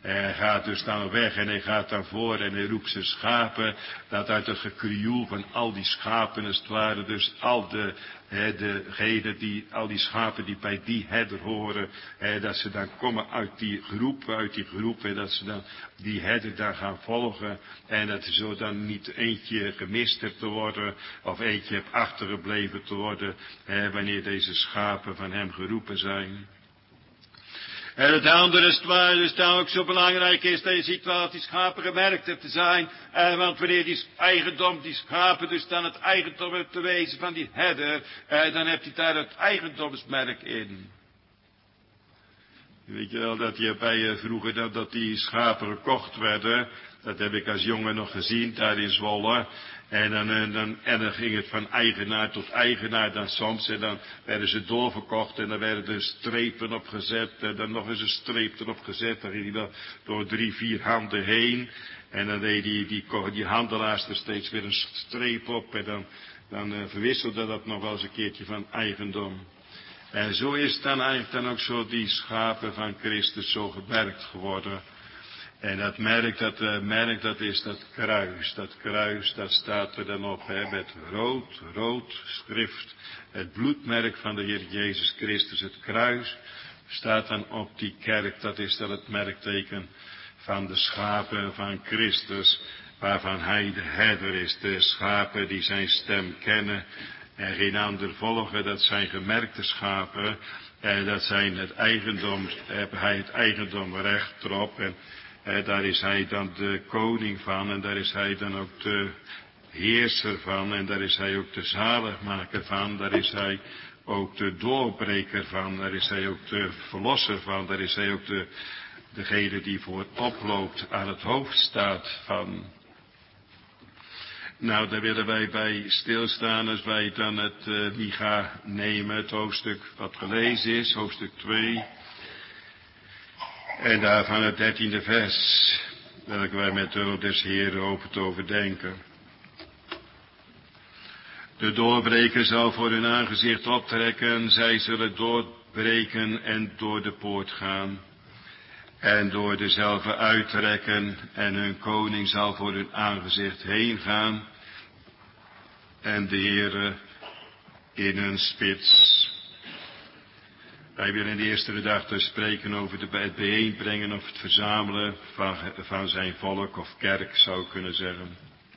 Hij gaat dus dan weg en hij gaat dan voor en hij roept zijn schapen, dat uit het gekrioel van al die schapen, als het ware, dus al de, he, degene die, al die schapen die bij die herder horen, he, dat ze dan komen uit die groep, uit die groep, en dat ze dan die herder dan gaan volgen, en dat er zo dan niet eentje gemist hebt te worden, of eentje hebt achtergebleven te worden, he, wanneer deze schapen van hem geroepen zijn. En het andere is waar, dus dan ook zo belangrijk is, dat je ziet wel dat die schapen gemerkt hebt te zijn. Eh, want wanneer die eigendom, die schapen dus dan het eigendom hebt te wezen van die herder, eh, dan hebt hij daar het eigendomsmerk in. Weet je wel, dat je bij uh, vroeger dat, dat die schapen gekocht werden, dat heb ik als jongen nog gezien, daar in Zwolle. En dan, en, dan, en dan ging het van eigenaar tot eigenaar dan soms. En dan werden ze doorverkocht en dan werden er strepen op gezet. En dan nog eens een streep erop gezet. Dan ging hij dan door drie, vier handen heen. En dan deed die, die, die handelaars er steeds weer een streep op. En dan, dan uh, verwisselde dat nog wel eens een keertje van eigendom. En zo is het dan eigenlijk dan ook zo die schapen van Christus zo gemerkt geworden. En dat merk, dat uh, merk, dat is dat kruis. Dat kruis, dat staat er dan op, hè, met rood, rood schrift. Het bloedmerk van de Heer Jezus Christus, het kruis, staat dan op die kerk. Dat is dan het merkteken van de schapen van Christus, waarvan hij de herder is. De schapen die zijn stem kennen en geen ander volgen, dat zijn gemerkte schapen. En dat zijn het eigendom, heb hij het eigendomrecht erop. En Eh, daar is hij dan de koning van en daar is hij dan ook de heerser van en daar is hij ook de zaligmaker van, daar is hij ook de doorbreker van, daar is hij ook de verlosser van, daar is hij ook de, degene die voorop loopt, aan het hoofd staat van. Nou, daar willen wij bij stilstaan als wij dan het uh, Micha nemen, het hoofdstuk wat gelezen is, hoofdstuk twee. En daarvan het dertiende vers, welke wij met de hulp des Heeren hopen te overdenken. De doorbreker zal voor hun aangezicht optrekken, zij zullen doorbreken en door de poort gaan. En door dezelfde uittrekken, en hun koning zal voor hun aangezicht heen gaan. En de Heere in hun spits. Wij willen in de eerste gedachte spreken over de, het bijeenbrengen of het verzamelen van, van zijn volk of kerk, zou ik kunnen zeggen.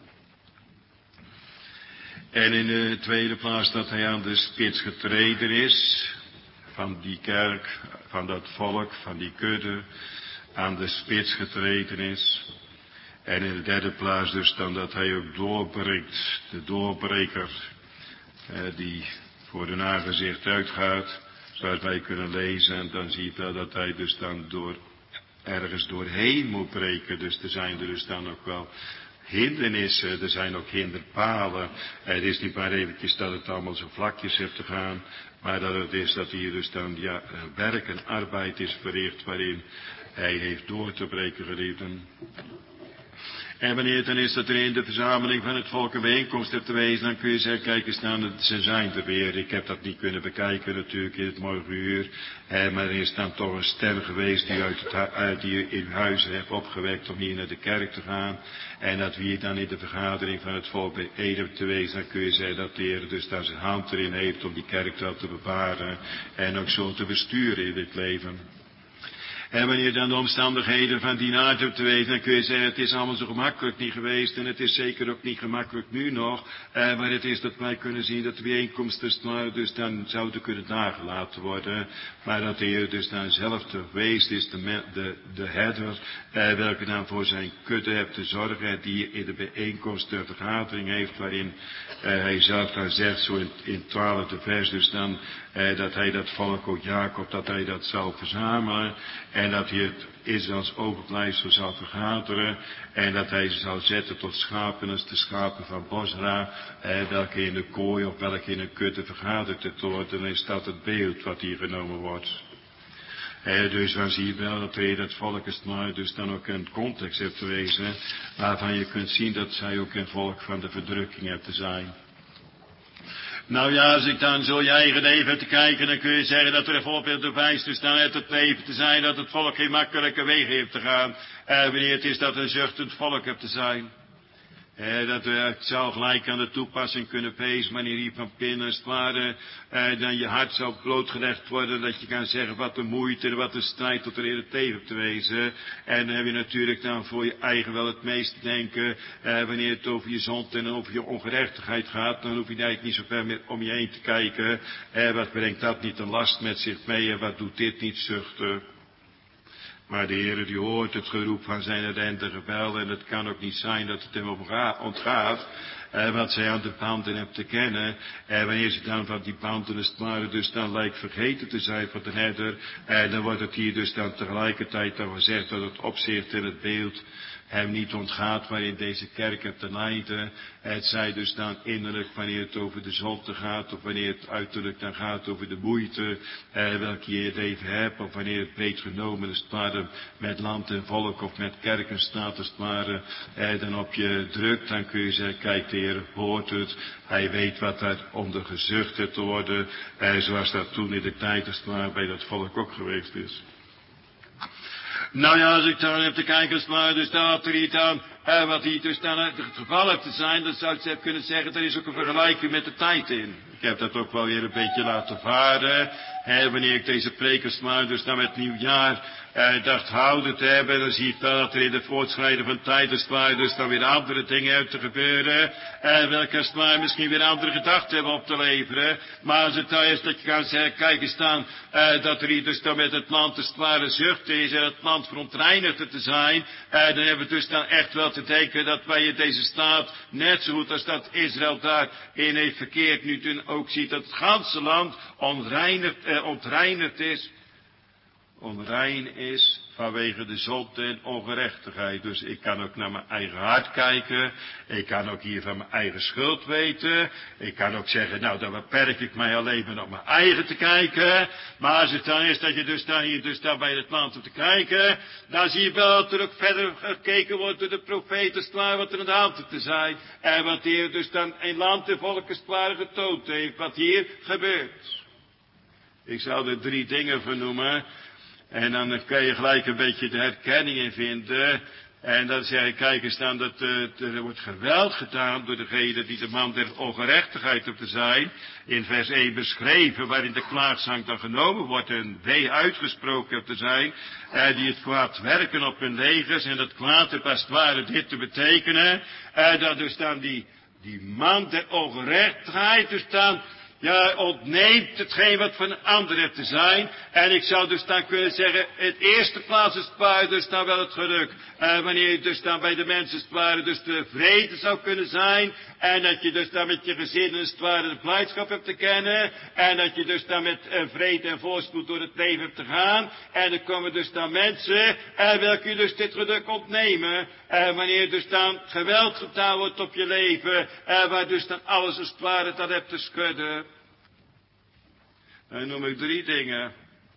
En in de tweede plaats dat hij aan de spits getreden is, van die kerk, van dat volk, van die kudde, aan de spits getreden is. En in de derde plaats dus dan dat hij ook doorbreekt, de doorbreker, eh, die voor hun aangezicht uitgaat. Zoals wij kunnen lezen, en dan zie je wel dat hij dus dan door, ergens doorheen moet breken. Dus er zijn er dus dan ook wel hindernissen, er zijn ook hinderpalen. Het is niet maar eventjes dat het allemaal zo vlakjes heeft te gaan, maar dat het is dat hier dus dan ja, werk en arbeid is verricht waarin hij heeft door te breken geliefden. En wanneer het dan is dat er in de verzameling van het volk een bijeenkomst hebt te wezen, dan kun je zeggen, kijk eens naar, ze zijn er weer. Ik heb dat niet kunnen bekijken natuurlijk in het morgenuur. Eh, maar er is dan toch een stem geweest die, uit het, uit die in huizen heeft opgewekt om hier naar de kerk te gaan. En dat wie dan in de vergadering van het volk bijeen te wezen, dan kun je zeggen dat de Heer dus daar zijn hand erin heeft om die kerk wel te bewaren. En ook zo te besturen in dit leven. En wanneer dan de omstandigheden van die aard hebt te weten, dan kun je zeggen, het is allemaal zo gemakkelijk niet geweest en het is zeker ook niet gemakkelijk nu nog. Eh, maar het is dat wij kunnen zien dat de bijeenkomsten dus dan zouden kunnen nagelaten worden. Maar dat de Heer dus dan zelf geweest is, de, de, de herder, eh, welke dan voor zijn kudde hebt te zorgen, die in de bijeenkomst de vergadering heeft, waarin eh, hij zelf dan zegt, zo in, in het twaalfde vers, dus dan, eh, dat hij dat volk, ook Jacob, dat hij dat zou verzamelen. En dat hij het Israëls overblijfsel zal vergaderen. En dat hij ze zal zetten tot schapen als de schapen van Bosra. Eh, welke in de kooi of welke in een kudde vergaderd te worden. Dan is dat het beeld wat hier genomen wordt. Eh, dus dan zie je wel dat hij dat volk is maar dus dan ook een context heeft te wezen. Waarvan je kunt zien dat zij ook een volk van de verdrukking hebben te zijn. Nou ja, als ik dan zo je eigen leven heb te kijken, dan kun je zeggen dat er een voorbeeld bewijs te staan uit het leven te zijn, dat het volk geen makkelijke wegen heeft te gaan. En wanneer het is dat een zuchtend volk hebt te zijn. Eh, dat uh, het zou gelijk aan de toepassing kunnen wezen, wanneer hier van binnen als het ware eh, dan je hart zou blootgelegd worden, dat je kan zeggen wat de moeite en wat de strijd tot de Heer tegen te wezen. En dan heb je natuurlijk dan voor je eigen wel het meest te denken, eh, wanneer het over je zonde en over je ongerechtigheid gaat, dan hoef je eigenlijk niet zo ver meer om je heen te kijken. Eh, wat brengt dat niet een last met zich mee en wat doet dit niet zuchten? Maar de Heere die hoort het geroep van zijn ellendige wel en het kan ook niet zijn dat het hem ontgaat, eh, wat zij aan de banden hebt te kennen. En wanneer ze dan van die banden als het ware dus dan lijkt vergeten te zijn van de herder, eh, dan wordt het hier dus dan tegelijkertijd dan gezegd dat het opzicht en het beeld hem niet ontgaat waarin deze kerk hebt te lijden. Het zij dus dan innerlijk wanneer het over de zonde gaat, of wanneer het uiterlijk dan gaat over de moeite eh, welke je in het leven hebt, of wanneer het breed genomen is het ware met land en volk of met kerk en staat als het ware eh, dan op je drukt, dan kun je zeggen, kijk de Heer hoort het, hij weet wat daaronder gezucht heeft te worden, eh, zoals dat toen in de tijd als het ware bij dat volk ook geweest is. Nou ja, als ik dan heb te kijken, maar dus staat er iets aan, eh, wat hier dus dan het geval heeft te zijn, dan zou ik kunnen zeggen, er is ook een vergelijking met de tijd in. Ik heb dat ook wel weer een beetje laten varen, hè, wanneer ik deze prekers maar dus dan met nieuwjaar eh, dacht houden te hebben, dan zie ik wel dat er in de voortschrijden van tijd als het ware dus dan weer andere dingen uit te gebeuren, eh, welke als het ware misschien weer andere gedachten hebben op te leveren. Maar als het dan is dat je kan zeggen, kijk eens dan, eh, dat er hier dus dan met het land als het ware zucht is en het land verontreinigd te zijn, eh, dan hebben we dus dan echt wel te denken dat wij in deze staat, net zo goed als dat Israël daarin heeft verkeerd, nu toen ook ziet dat het ganse land onreinigd, eh, ontreinigd is, onrein is vanwege de zonde en ongerechtigheid. Dus ik kan ook naar mijn eigen hart kijken. Ik kan ook hier van mijn eigen schuld weten. Ik kan ook zeggen, nou dan beperk ik mij alleen maar op mijn eigen te kijken. Maar als het dan is dat je dus dan hier dus dan bij het land te kijken, dan zie je wel dat er ook verder gekeken wordt door de profeten, klaar wat er aan de hand te zijn. En wat hier dus dan een land en volk klaar getoond heeft, wat hier gebeurt. Ik zal er drie dingen vernoemen. En dan kan je gelijk een beetje de herkenning in vinden. En dan zeg ik, kijk eens dan, dat uh, er wordt geweld gedaan door degene die de man der ongerechtigheid op te zijn. In vers één beschreven, waarin de klaagzang dan genomen wordt en wee uitgesproken op te zijn. Uh, die het kwaad werken op hun legers en dat kwaad heeft als het ware dit te betekenen. Uh, dat dus dan die, die man der ongerechtigheid dus dan, ja, ontneemt hetgeen wat van een ander heeft te zijn. En ik zou dus dan kunnen zeggen, het eerste plaats is het ware dus dan wel het geluk. Uh, wanneer je dus dan bij de mensen het ware dus de vrede zou kunnen zijn. En dat je dus dan met je gezin het ware de blijdschap hebt te kennen. En dat je dus dan met uh, vrede en voorspoed door het leven hebt te gaan. En er komen dus dan mensen, uh, welke je dus dit geluk ontnemen. Uh, wanneer dus dan geweld gedaan wordt op je leven. Uh, waar dus dan alles als het ware dat hebt te schudden. Dan noem ik drie dingen.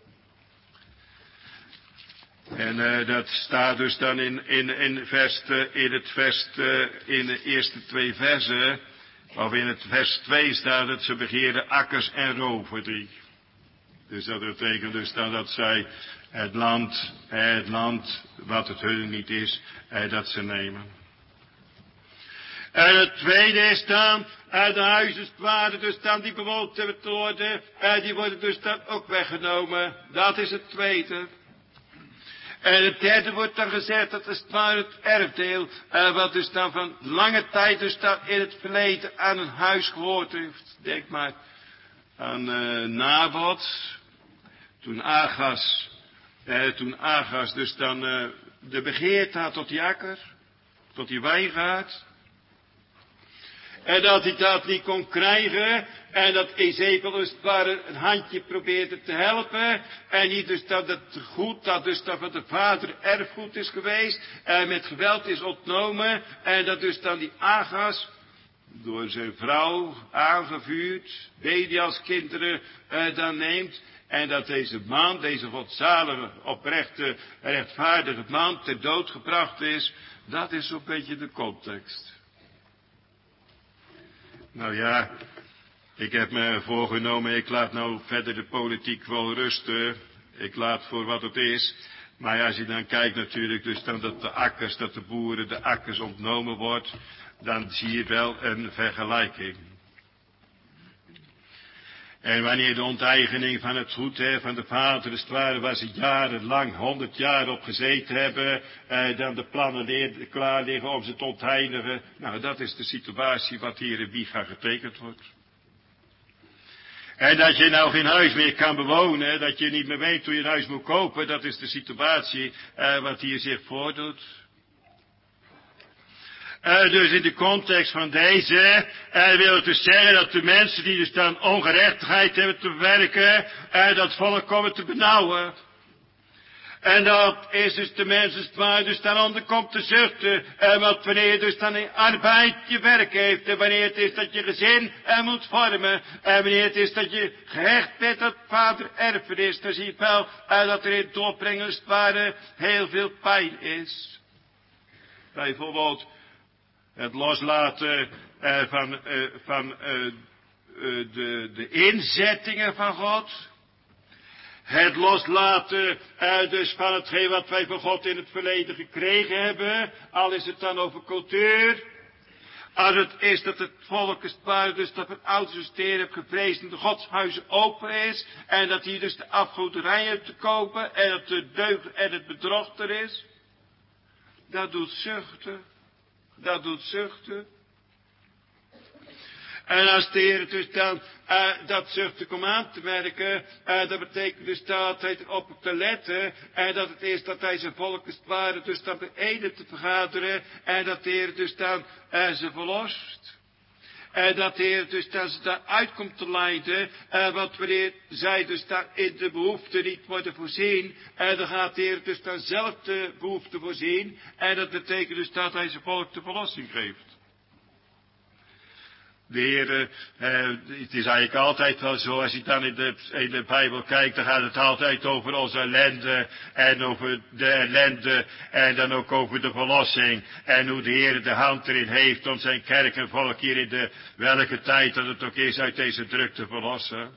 En uh, dat staat dus dan in, in, in, vers, uh, in het vers, uh, in de eerste twee versen, of in het vers twee staat dat ze begeerden akkers en rooverdrie. Dus dat betekent dus dan dat zij het land, het land wat het hun niet is, uh, dat ze nemen. En het tweede is dan, uh, de huizen waren dus dan die bewoond hebben te worden, uh, die worden dus dan ook weggenomen. Dat is het tweede. En het derde wordt dan gezegd, dat is maar het erfdeel, uh, wat dus dan van lange tijd dus dan in het verleden aan een huis gehoord heeft. Denk maar aan uh, Nabot, toen Agas, uh, toen Agas dus dan uh, de begeerte had tot die akker, tot die wijngaard. En dat hij dat niet kon krijgen. En dat Ezekiel dus maar een handje probeerde te helpen. En niet dus dat het goed, dat dus dat van de vader erfgoed is geweest. En met geweld is ontnomen. En dat dus dan die Agas door zijn vrouw aangevuurd. Belials kinderen uh, dan neemt. En dat deze man, deze godzalige, oprechte, rechtvaardige man ter dood gebracht is. Dat is zo'n beetje de context. Nou ja, Ik heb me voorgenomen, ik laat nou verder de politiek wel rusten. Ik laat voor wat het is. Maar als je dan kijkt natuurlijk, dus dan dat de akkers, dat de boeren de akkers ontnomen wordt, dan zie je wel een vergelijking. En wanneer de onteigening van het goed hè, van de vader, dus het ware waar ze jarenlang, honderd jaar op gezeten hebben, eh, dan de plannen leer, klaar liggen om ze te ontheiligen. Nou, dat is de situatie wat hier in Biga getekend wordt. En dat je nou geen huis meer kan bewonen, dat je niet meer weet hoe je een huis moet kopen, dat is de situatie eh, wat hier zich voordoet. Uh, dus in de context van deze uh, wil het dus zeggen dat de mensen die dus dan ongerechtigheid hebben te bewerken, uh, dat volk komen te benauwen. En dat is dus de mensen waar dus dan onder komt te zuchten. Uh, want wanneer je dus dan in arbeid je werk heeft. En wanneer het is dat je gezin uh, moet vormen. En wanneer het is dat je gehecht bent aan vader erfenis. Dan zie je wel uh, dat er in het doorbrengen als het ware heel veel pijn is. Bijvoorbeeld het loslaten uh, van, uh, van uh, uh, de, de inzettingen van God. Het loslaten uh, dus van hetgeen wat wij van God in het verleden gekregen hebben. Al is het dan over cultuur. Als het is dat het volk het ware dus dat het oude systeem heeft gevreesd en de godshuizen open is. En dat hier dus de afgoderij heeft te kopen. En dat de deugd en het bedrog er is. Dat doet zuchten. Dat doet zuchten. En als de Heer dus dan uh, dat zuchten komt aan te merken, uh, dat betekent dus dat hij erop te letten, en dat het is dat hij zijn volk als het ware dus dan beëden te vergaderen, en dat de Heer dus dan uh, ze verlost. En dat de Heer dus dan ze daaruit komt te leiden, uh, want wanneer zij dus dan in de behoefte niet worden voorzien, uh, dan gaat de Heer dus dan zelf de behoefte voorzien, en dat betekent dus dat hij zijn volk de verlossing geeft. De Heer, eh, het is eigenlijk altijd wel zo, als je dan in de, in de Bijbel kijkt, dan gaat het altijd over onze ellende en over de ellende en dan ook over de verlossing en hoe de Heer de hand erin heeft om zijn kerk en volk hier in de welke tijd dat het ook is uit deze druk te verlossen.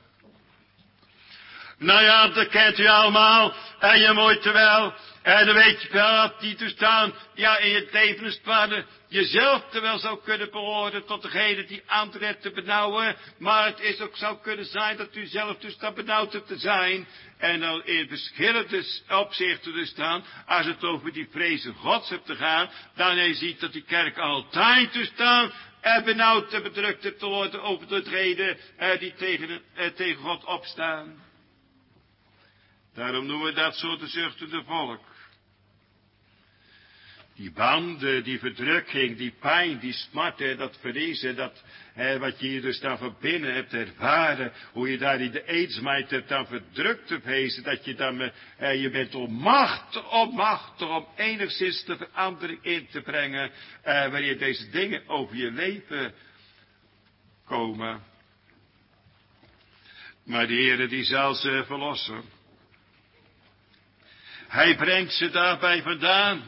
Nou ja, dat kent u allemaal en je moet er wel. En dan weet je wel dat die dus dan, ja, in je leven is het jezelf er wel zou kunnen behoren tot degene die anderen te benauwen. Maar het is ook zou kunnen zijn dat u zelf dus dan benauwd hebt te zijn. En dan in verschillende opzichten dus dan, als het over die vrezen Gods hebt te gaan, dan je ziet dat die kerk altijd dus dan en benauwd en bedrukt hebt te worden over de reden eh, die tegen, eh, tegen God opstaan. Daarom noemen we dat zo de zuchtende volk. Die banden, die verdrukking, die pijn, die smart, hè, dat verliezen, dat, hè, wat je hier dus dan van binnen hebt ervaren, hoe je daar in de eenzaamheid hebt dan verdrukt te wezen, dat je dan, hè, je bent onmachtig, onmachtig om enigszins de verandering in te brengen, hè, wanneer deze dingen over je leven komen. Maar de Heere die zal ze verlossen. Hij brengt ze daarbij vandaan.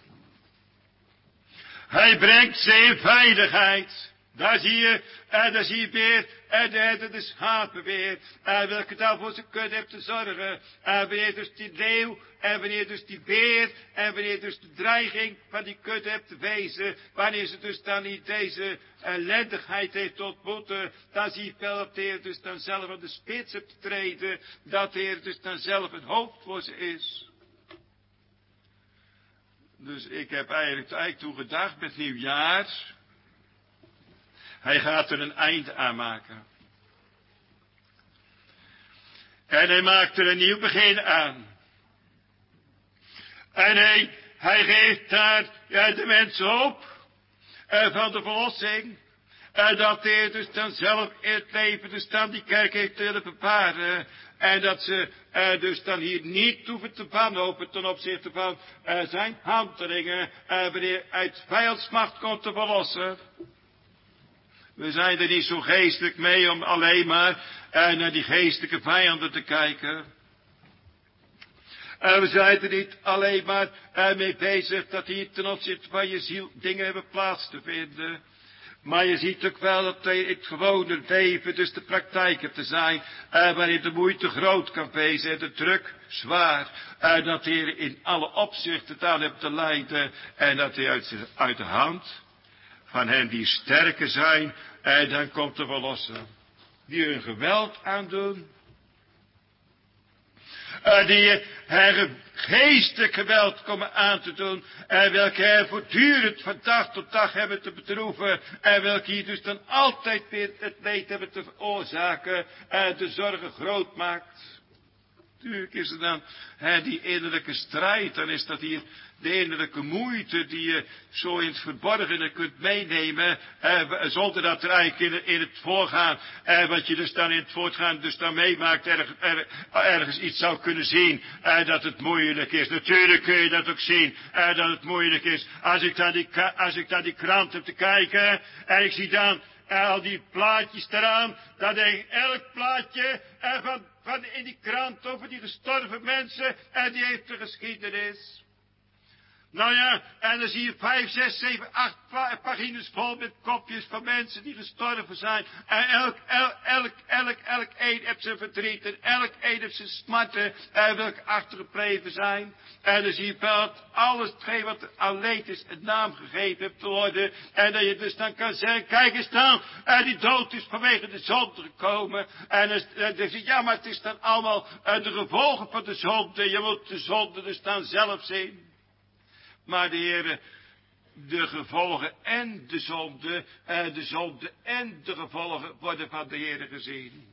Hij brengt ze in veiligheid. Daar zie je, en daar zie je weer, en de, de schapen weer, en welke daar voor ze kudde hebt te zorgen. En wanneer dus die leeuw, en wanneer dus die beer, en wanneer dus de dreiging van die kudde hebt te wezen, wanneer ze dus dan niet deze ellendigheid heeft ontmoeten, dan zie je wel dat de Heer dus dan zelf aan de spits hebt te treden, dat de Heer dus dan zelf het hoofd voor ze is. Dus ik heb eigenlijk, eigenlijk toe gedacht met nieuwjaar. Hij gaat er een eind aan maken. En hij maakt er een nieuw begin aan. En hij, hij geeft daar ja, de mensen hoop uh, van de verlossing. En dat hij dus dan zelf in het leven dus dan die kerk heeft willen beparen. En dat ze uh, dus dan hier niet hoeven te wanhopen ten opzichte van uh, zijn handelingen. Uh, wanneer uit vijandsmacht komt te verlossen. We zijn er niet zo geestelijk mee om alleen maar uh, naar die geestelijke vijanden te kijken. En we zijn er niet alleen maar uh, mee bezig dat hier ten opzichte van je ziel dingen hebben plaats te vinden. Maar je ziet ook wel dat hij het gewone leven, dus de praktijk hebt te zijn, eh, waarin de moeite groot kan wezen en de druk zwaar. En dat hij in alle opzichten aan hebt te lijden en dat hij uit, uit de hand van hen die sterker zijn, en dan komt de verlosser. Die hun geweld aandoen. Uh, die her geestelijk geweld komen aan te doen. En welke her voortdurend van dag tot dag hebben te bedroeven. En welke hier dus dan altijd weer het leed hebben te veroorzaken. En de zorgen groot maakt. Natuurlijk is er dan hè, die innerlijke strijd. Dan is dat hier de innerlijke moeite die je zo in het verborgene kunt meenemen. Eh, zonder dat er eigenlijk in, in het voorgaan. Eh, wat je dus dan in het voortgaan dus dan meemaakt. Erg, er, ergens iets zou kunnen zien. Eh, dat het moeilijk is. Natuurlijk kun je dat ook zien. Eh, dat het moeilijk is. Als ik naar die, als ik naar die krant heb te kijken. En ik zie dan eh, al die plaatjes eraan. Dan denk ik elk plaatje eh, van, van in die krant over die gestorven mensen. En die heeft een geschiedenis. Nou ja, en dan zie je vijf, zes, zeven, acht pagina's vol met kopjes van mensen die gestorven zijn. En elk, elk, elk, elk, elk een heeft zijn verdriet en elk een heeft zijn smarten en welke achtergebleven zijn. En dan zie je wel dat alles hetgeen wat er aan leed is, een naam gegeven hebt te worden. En dat je dus dan kan zeggen, kijk eens dan, en die dood is vanwege de zonde gekomen. En dan, dan zeg je, ja, maar het is dan allemaal uh, de gevolgen van de zonde. Je moet de zonde dus dan zelf zien. Maar de Heere, de gevolgen en de zonde, eh, de zonde en de gevolgen worden van de Heere gezien.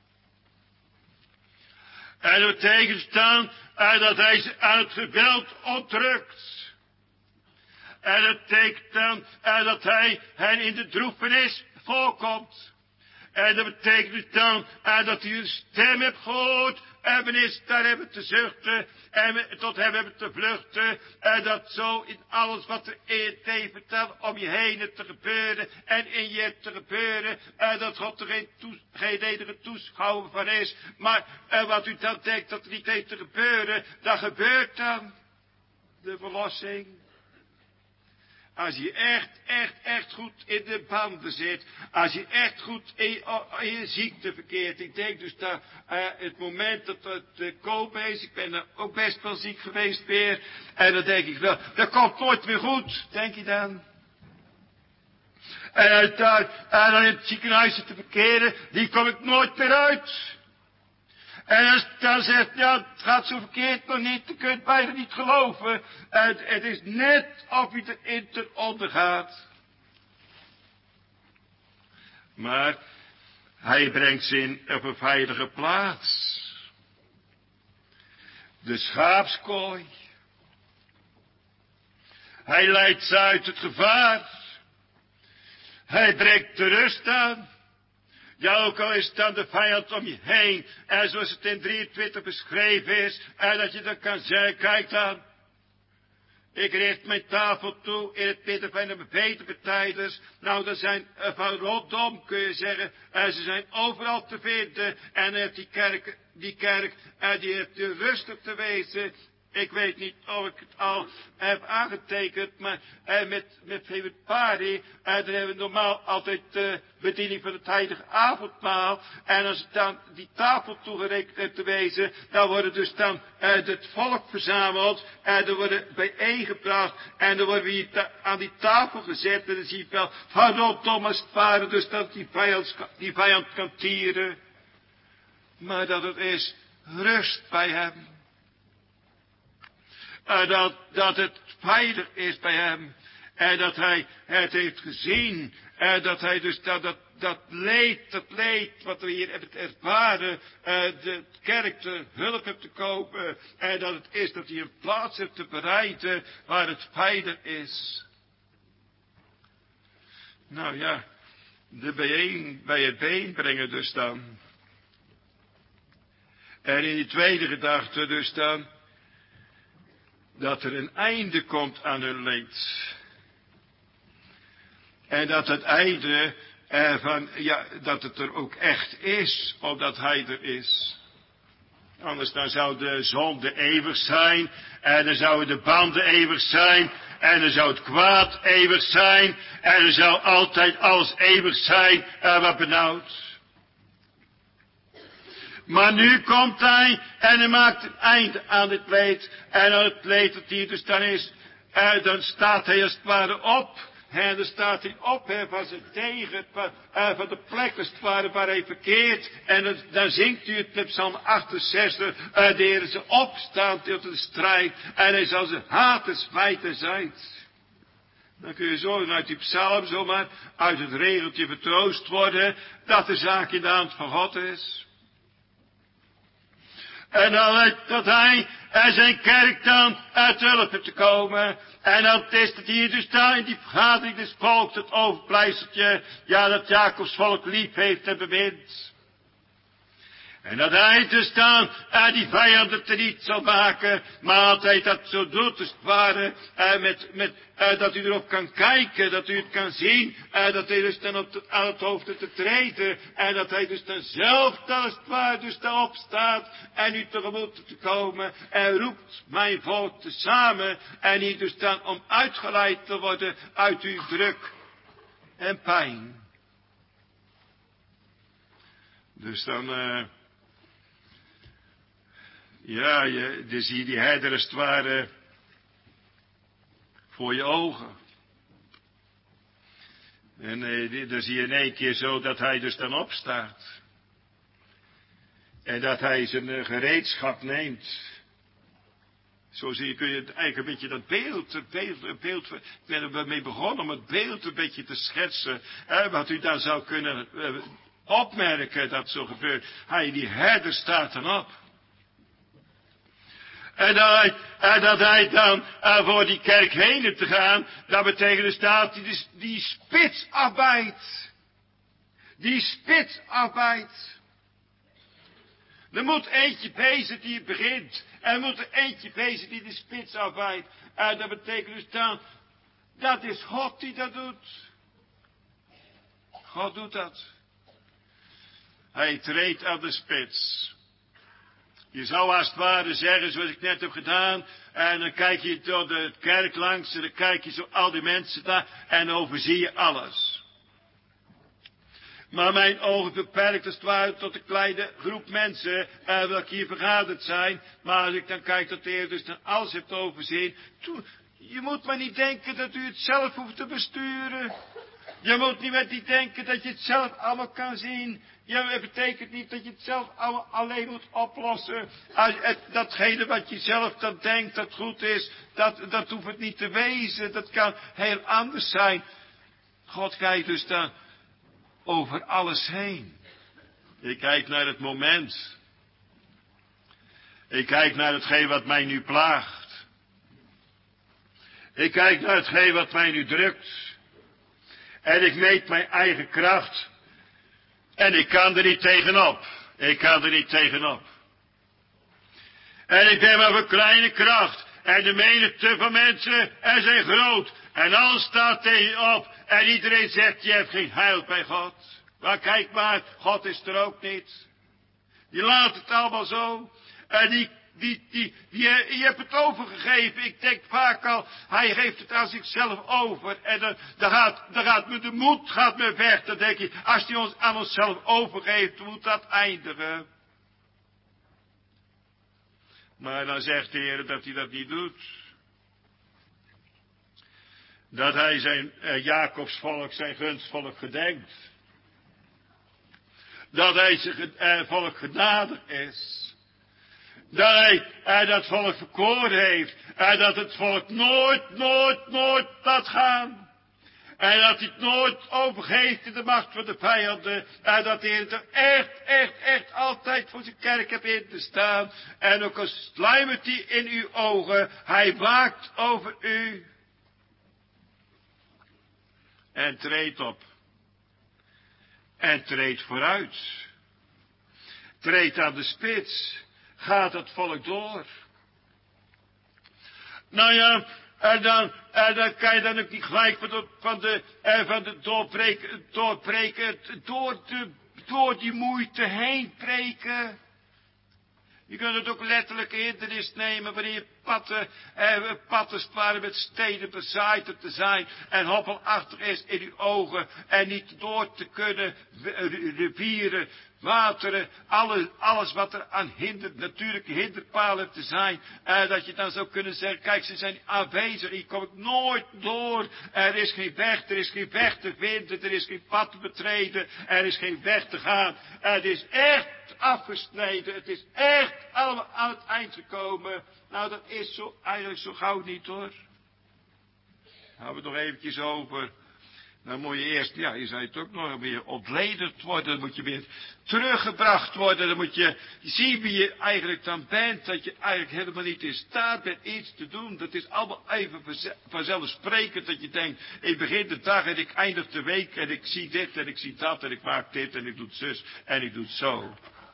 En dat betekent dan eh, dat hij ze aan het geweld ontrukt. En dat betekent dan eh, dat hij hen in de droefenis voorkomt. En dat betekent dan uh, dat hij een stem hebt gehoord. En wanneer daar hebben te zuchten. En tot hem hebben te vluchten. En dat zo in alles wat er in het leven vertelt om je heen te gebeuren. En in je te gebeuren. En dat God er geen, toes, geen enige toeschouwer van is. Maar uh, wat u dan denkt dat er niet heeft te gebeuren. Dat gebeurt dan. De verlossing. Als je echt, echt, echt goed in de banden zit. Als je echt goed in je, in je ziekte verkeert. Ik denk dus dat uh, het moment dat het uh, komen is. Ik ben er ook best wel ziek geweest weer. En dan denk ik wel, dat komt nooit meer goed. Denk je dan? En uit daar, en dan in het ziekenhuis te verkeren. Die kom ik nooit meer uit. En als je dan zegt, ja, het gaat zo verkeerd nog niet, dan kun je het bijna niet geloven. Het, het is net of je erin ten onder gaat. Maar hij brengt ze in op een veilige plaats. De schaapskooi. Hij leidt ze uit het gevaar. Hij brengt de rust aan. Ja, ook al is dan de vijand om je heen. En zoals het in drieëntwintig beschreven is. En dat je dan kan zeggen, kijk dan. Ik richt mijn tafel toe in het midden van de bevetenbetijders. Nou, dat zijn uh, van rondom, kun je zeggen. En ze zijn overal te vinden. En heeft die kerk, die kerk, en die heeft de rustig te wezen. Ik weet niet of ik het al heb aangetekend, maar eh, met, met februari, eh, dan hebben we normaal altijd de bediening van het heilige avondmaal. En als het dan die tafel toegerekend heeft te wezen, dan worden dus dan eh, het volk verzameld. En dan worden bijeengebracht. En dan worden we hier ta- aan die tafel gezet. En dan zie je wel van rondom als het ware, dus dat die vijand, die vijand kan tieren. Maar dat het is rust bij hem. Uh, dat, dat het veilig is bij hem. En dat hij het heeft gezien. En dat hij dus dat, dat, dat leed, dat leed wat we hier hebben ervaren. Uh, de kerk te hulp heeft te kopen. En dat het is dat hij een plaats heeft te bereiden waar het veilig is. Nou ja, de bijeen, bij het bijeenbrengen dus dan. En in die tweede gedachte dus dan. Dat er een einde komt aan hun leed. En dat het einde ervan, ja, dat het er ook echt is, omdat hij er is. Anders dan zou de zonde eeuwig zijn, en dan zouden de banden eeuwig zijn, en dan zou het kwaad eeuwig zijn, en dan zou altijd alles eeuwig zijn, en wat benauwd. Maar nu komt hij, en hij maakt een einde aan het leed, en aan het leed dat hier dus dan is, en dan staat hij als het ware op, en dan staat hij op hè, van zijn tegen, van, uh, van de plek als het ware waar hij verkeert. En dan, dan zingt u het met Psalm achtenzestig. Uh, de Heer is opstaan tot de strijd. En hij zal zijn haters wijten zijn. Dan kun je zo uit die psalm zomaar uit het regeltje vertroost worden. Dat de zaak in de hand van God is. En dan dat hij en zijn kerk dan uit hulp te komen. En dan is het hier dus daar in die vergadering des volks het overpleistertje. Ja, dat Jacobs volk lief heeft en bemint. En dat hij dus dan uh, die vijanden teniet zal maken. Maar dat hij dat zo doet, dus het ware, uh, met, met, uh, dat u erop kan kijken, dat u het kan zien. Uh, dat hij dus dan op de, aan het hoofd te treden. En dat hij dus dan zelf, dat is het ware, dus dan opstaat. En u tegemoet te komen. En roept mijn volk tezamen. En hier dus dan om uitgeleid te worden uit uw druk en pijn. Dus dan... Uh, Ja, je, dan zie je die herder als het ware voor je ogen. En eh, dan zie je in één keer zo dat hij dus dan opstaat. En dat hij zijn uh, gereedschap neemt. Zo zie je, kun je het eigenlijk een beetje dat beeld, het beeld, het beeld, ik ben er mee begonnen om het beeld een beetje te schetsen. Hè, wat u dan zou kunnen uh, opmerken dat zo gebeurt. Hij, die herder staat dan op. En dat hij, en dat hij dan uh, voor die kerk heen te gaan, dat betekent dus dat hij die, die spits afbijt. Die spits afbijt. Er moet eentje wezen die begint. Er moet er eentje wezen die de spits afbijt. En dat betekent dus dan, dat is God die dat doet. God doet dat. Hij treedt aan de spits. Je zou als het ware zeggen, zoals ik net heb gedaan, en dan kijk je door de kerk langs, en dan kijk je zo al die mensen daar, en dan overzie je alles. Maar mijn ogen beperkt als het ware tot een kleine groep mensen, eh, welke hier vergaderd zijn, maar als ik dan kijk dat de Heer dus dan alles heeft overzien, toen, je moet maar niet denken dat u het zelf hoeft te besturen. Je moet niet met die denken dat je het zelf allemaal kan zien. Ja, het betekent niet dat je het zelf allemaal alleen moet oplossen. Als het, datgene wat je zelf dan denkt dat goed is, dat, dat hoeft het niet te wezen. Dat kan heel anders zijn. God kijkt dus dan over alles heen. Ik kijk naar het moment. Ik kijk naar hetgeen wat mij nu plaagt. Ik kijk naar hetgeen wat mij nu drukt. En ik meet mijn eigen kracht. En ik kan er niet tegenop. Ik kan er niet tegenop. En ik ben maar voor kleine kracht. En de menigte van mensen, er zijn groot. En alles staat tegenop. En iedereen zegt, je hebt geen heil bij God. Maar kijk maar, God is er ook niet. Die laat het allemaal zo. En die Die, die, die, je hebt het overgegeven. Ik denk vaak al, hij geeft het aan zichzelf over. En dan, dan, gaat, dan gaat me de moed gaat me weg. Dan denk je, als hij ons aan onszelf overgeeft, moet dat eindigen. Maar dan zegt de Heer dat hij dat niet doet. Dat hij zijn uh, Jacobs volk, zijn gunstvolk gedenkt. Dat hij zijn uh, volk genadig is. Dat hij uh, dat volk verkoren heeft. En dat het volk nooit, nooit, nooit laat gaan. En dat hij het nooit overgeeft in de macht van de vijanden. En dat hij er echt, echt, echt altijd voor zijn kerk heeft in te staan. En ook al sluimert hij in uw ogen, hij waakt over u. En treedt op. En treedt vooruit. Treedt aan de spits. Gaat het volk door. Nou ja, en dan, en dan kan je dan ook niet gelijk van de, van de, eh, van de doorbreken, doorbreken, door, de, door die moeite heen breken. Je kunt het ook letterlijk hindernis nemen wanneer je patten, eh, patten waren met stenen bezaaid te zijn en hobbelachtig is in uw ogen en niet door te kunnen, rivieren, wateren, alles, alles wat er aan hindert, natuurlijke hinderpalen te zijn, eh, dat je dan zou kunnen zeggen, kijk, ze zijn aanwezig, hier kom ik nooit door, er is geen weg, er is geen weg te vinden, er is geen pad te betreden, er is geen weg te gaan, het is echt afgesneden, het is echt allemaal aan het eind gekomen. Nou, dat is zo, eigenlijk zo gauw niet hoor. Gaan we het nog eventjes over. Dan moet je eerst, ja, je zei het ook nog, weer ontledend worden, dan moet je weer teruggebracht worden, dan moet je zien wie je eigenlijk dan bent, dat je eigenlijk helemaal niet in staat bent iets te doen. Dat is allemaal even vanzelfsprekend, dat je denkt, ik begin de dag en ik eindig de week en ik zie dit en ik zie dat en ik maak dit en ik doe zus en ik doe het zo.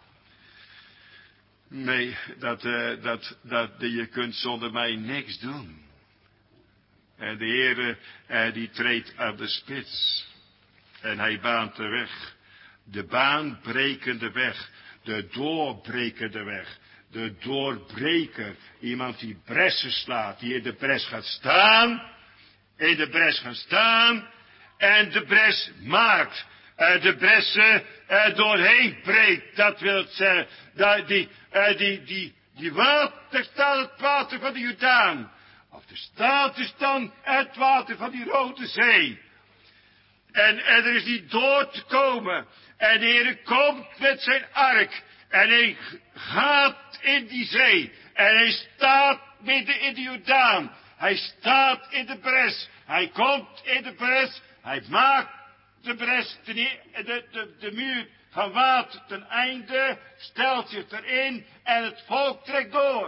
Nee, dat, uh, dat, dat, je kunt zonder mij niks doen. En de Heere, uh, die treedt aan de spits. En hij baant de weg. De baanbrekende weg. De doorbrekende weg. De doorbreker. Iemand die bressen slaat. Die in de bres gaat staan. In de bres gaat staan. En de bres maakt. Uh, de bressen uh, doorheen breekt. Dat wil het zeggen. Uh, die, uh, die, die, die water staat het water van de Jordaan. Of er staat dus dan het water van die Rode Zee. En, en er is niet door te komen. En de Heer komt met zijn ark. En hij gaat in die zee. En hij staat midden in de Jordaan. Hij staat in de bres. Hij komt in de bres. Hij maakt de bres, de, de, de, de muur van water ten einde. Stelt zich erin. En het volk trekt door.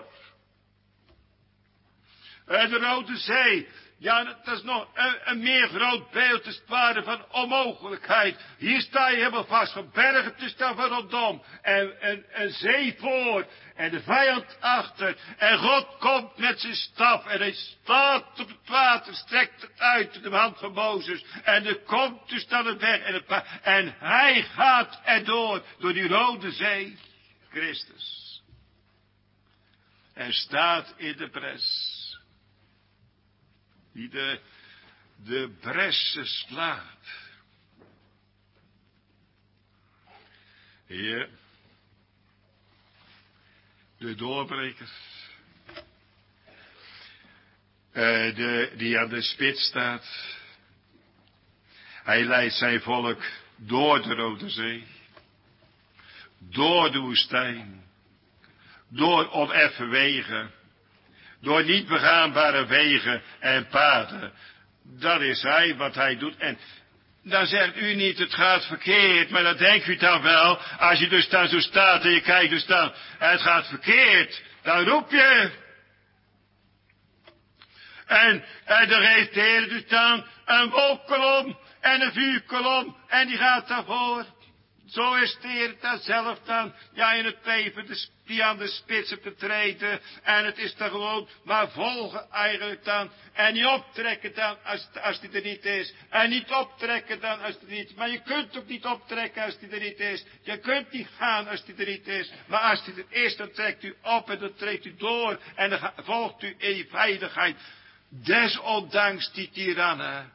De Rode Zee. Ja, dat is nog een, een meer groot beeld te sparen van onmogelijkheid. Hier sta je helemaal vast van bergen te staan van rondom. En een, een zee voor. En de vijand achter. En God komt met zijn staf. En hij staat op het water. Strekt het uit de hand van Mozes. En er komt dus dan een weg. En, het, en hij gaat erdoor. Door die Rode Zee. Christus. En staat in de bres. Die de, de bressen slaat. Heer, de doorbreker, uh, de, die aan de spits staat. Hij leidt zijn volk door de Rode Zee, door de woestijn, door oneffen wegen, door niet begaanbare wegen en paden. Dat is hij, wat hij doet. En dan zegt u niet, het gaat verkeerd, maar dat denkt u dan wel. Als je dus dan zo staat en je kijkt dus dan, het gaat verkeerd, dan roep je. En, en dan heeft de Heer dus dan een wolkkolom en een vuurkolom en die gaat daarvoor. Zo is de Heer dan zelf dan, ja in het leven, de, die aan de spits op te treden. En het is dan gewoon maar volgen eigenlijk dan. En niet optrekken dan als, als die er niet is. En niet optrekken dan als die er niet is. Maar je kunt ook niet optrekken als die er niet is. Je kunt niet gaan als die er niet is. Maar als die er is, dan trekt u op en dan trekt u door. En dan volgt u in je veiligheid. Desondanks die tirannen.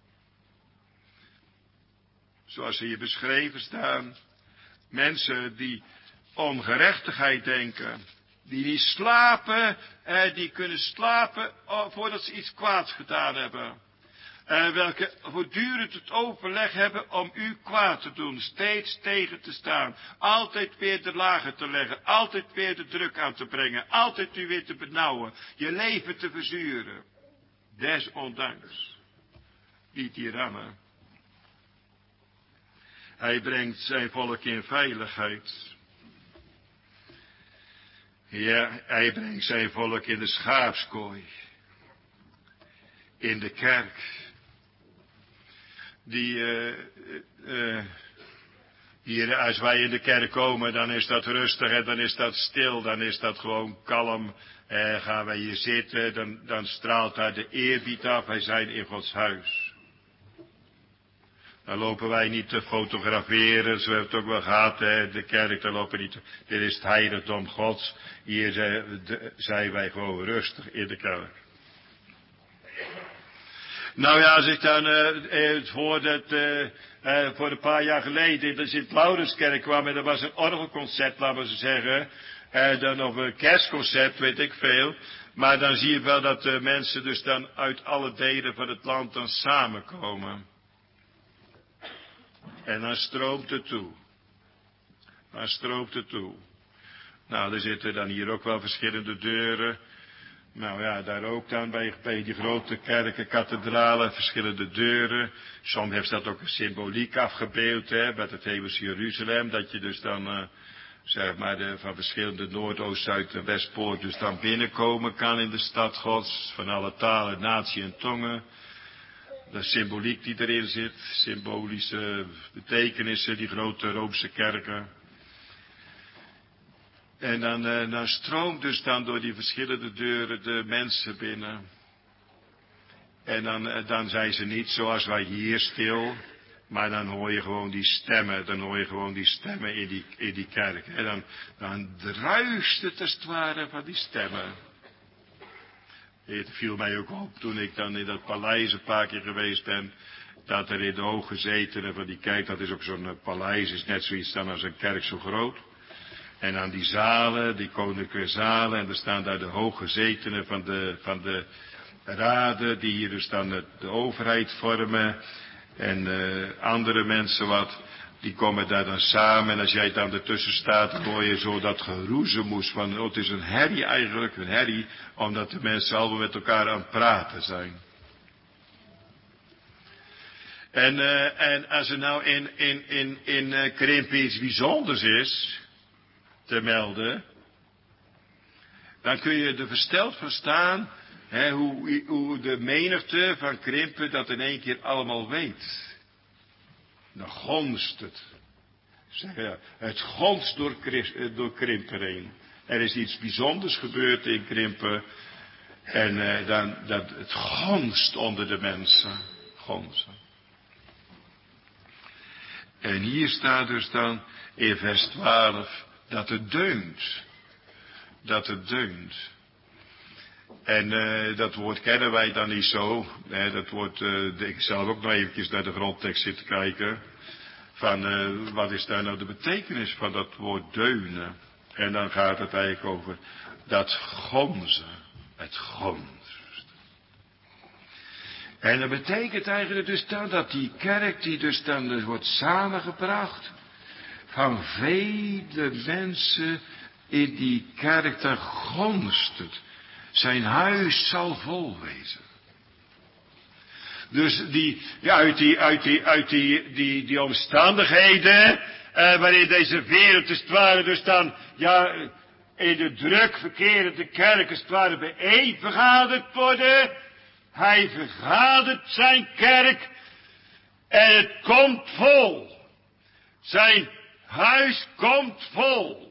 Zoals ze hier beschreven staan. Mensen die om gerechtigheid denken. Die niet slapen. Eh, die kunnen slapen oh, voordat ze iets kwaads gedaan hebben. Eh, welke voortdurend het overleg hebben om u kwaad te doen. Steeds tegen te staan. Altijd weer de lagen te leggen. Altijd weer de druk aan te brengen. Altijd u weer te benauwen. Je leven te verzuren. Desondanks. Die tirannen. Hij brengt zijn volk in veiligheid. Ja, hij brengt zijn volk in de schaapskooi. In de kerk. Die, uh, uh, hier, als wij in de kerk komen, dan is dat rustig en dan is dat stil, dan is dat gewoon kalm. Uh, gaan wij hier zitten, dan, dan straalt daar de eerbied af, wij zijn in Gods huis. Dan lopen wij niet te fotograferen, zo hebben we het ook wel gehad, hè, de kerk, dan lopen niet. Dit is het heiligdom Gods. Hier zijn wij gewoon rustig in de kerk. Nou ja, als ik dan uh, voor, dat, uh, uh, voor een paar jaar geleden in de Sint-Laurenskerk kwam en er was een orgelconcert, laten we zeggen, uh, dan of een kerstconcert, weet ik veel. Maar dan zie je wel dat de mensen dus dan uit alle delen van het land dan samenkomen. En dan stroomt het toe. Dan stroomt het toe. Nou, er zitten dan hier ook wel verschillende deuren. Nou ja, daar ook dan bij, bij die grote kerken, kathedralen, verschillende deuren. Soms heeft dat ook een symboliek afgebeeld, hè, met het hemelse Jeruzalem. Dat je dus dan, uh, zeg maar, de, van verschillende Noord-, Oost-, Zuid- en Westpoort dus dan binnenkomen kan in de stad Gods. Van alle talen, natie en tongen. De symboliek die erin zit, symbolische betekenissen, die grote Roomse kerken. En dan, uh, dan stroomt dus dan door die verschillende deuren de mensen binnen. En dan, uh, dan zijn ze niet zoals wij hier stil, maar dan hoor je gewoon die stemmen, dan hoor je gewoon die stemmen in die, in die kerk. En dan, dan druist het als het ware van die stemmen. Het viel mij ook op toen ik dan in dat paleis een paar keer geweest ben, dat er in de hooggezetenen van die kerk, dat is ook zo'n paleis, is net zoiets dan als een kerk zo groot. En aan die zalen, die koninklijke zalen, en er staan daar de hooggezetenen van de, van de raden, die hier dus dan de, de overheid vormen. En uh, andere mensen wat, die komen daar dan samen. En als jij dan ertussen staat, dan hoor je zo dat geroezemoes van, oh, het is een herrie eigenlijk, een herrie, omdat de mensen allemaal met elkaar aan het praten zijn. En, uh, en als er nou in, in, in, in uh, Krimpen iets bijzonders is te melden, dan kun je er versteld van staan, hè, hoe, hoe de menigte van Krimpen dat in één keer allemaal weet. Dan gonst het. Zeg, ja, het gonst door, door Krimpen heen. Er is iets bijzonders gebeurd in Krimpen. En uh, dan, dat, het gonst onder de mensen. Gonsen. En hier staat dus dan in vers twaalf dat het deunt. Dat het deunt. En uh, dat woord kennen wij dan niet zo. Hè, dat woord, uh, ik zelf ook nog eventjes naar de grondtekst zitten kijken. Van uh, wat is daar nou de betekenis van dat woord deunen. En dan gaat het eigenlijk over dat gonzen. Het gonst. En dat betekent eigenlijk dus dan dat die kerk die dus dan dus wordt samengebracht van vele mensen in die kerk, dan gonst het. Zijn huis zal vol wezen. Dus die, ja, uit die, uit die, uit die, die, die omstandigheden, eh, waarin deze wereld als het ware dus dan, ja, in de druk verkerende kerk als het ware bijeen vergaderd worden. Hij vergadert zijn kerk en het komt vol. Zijn huis komt vol.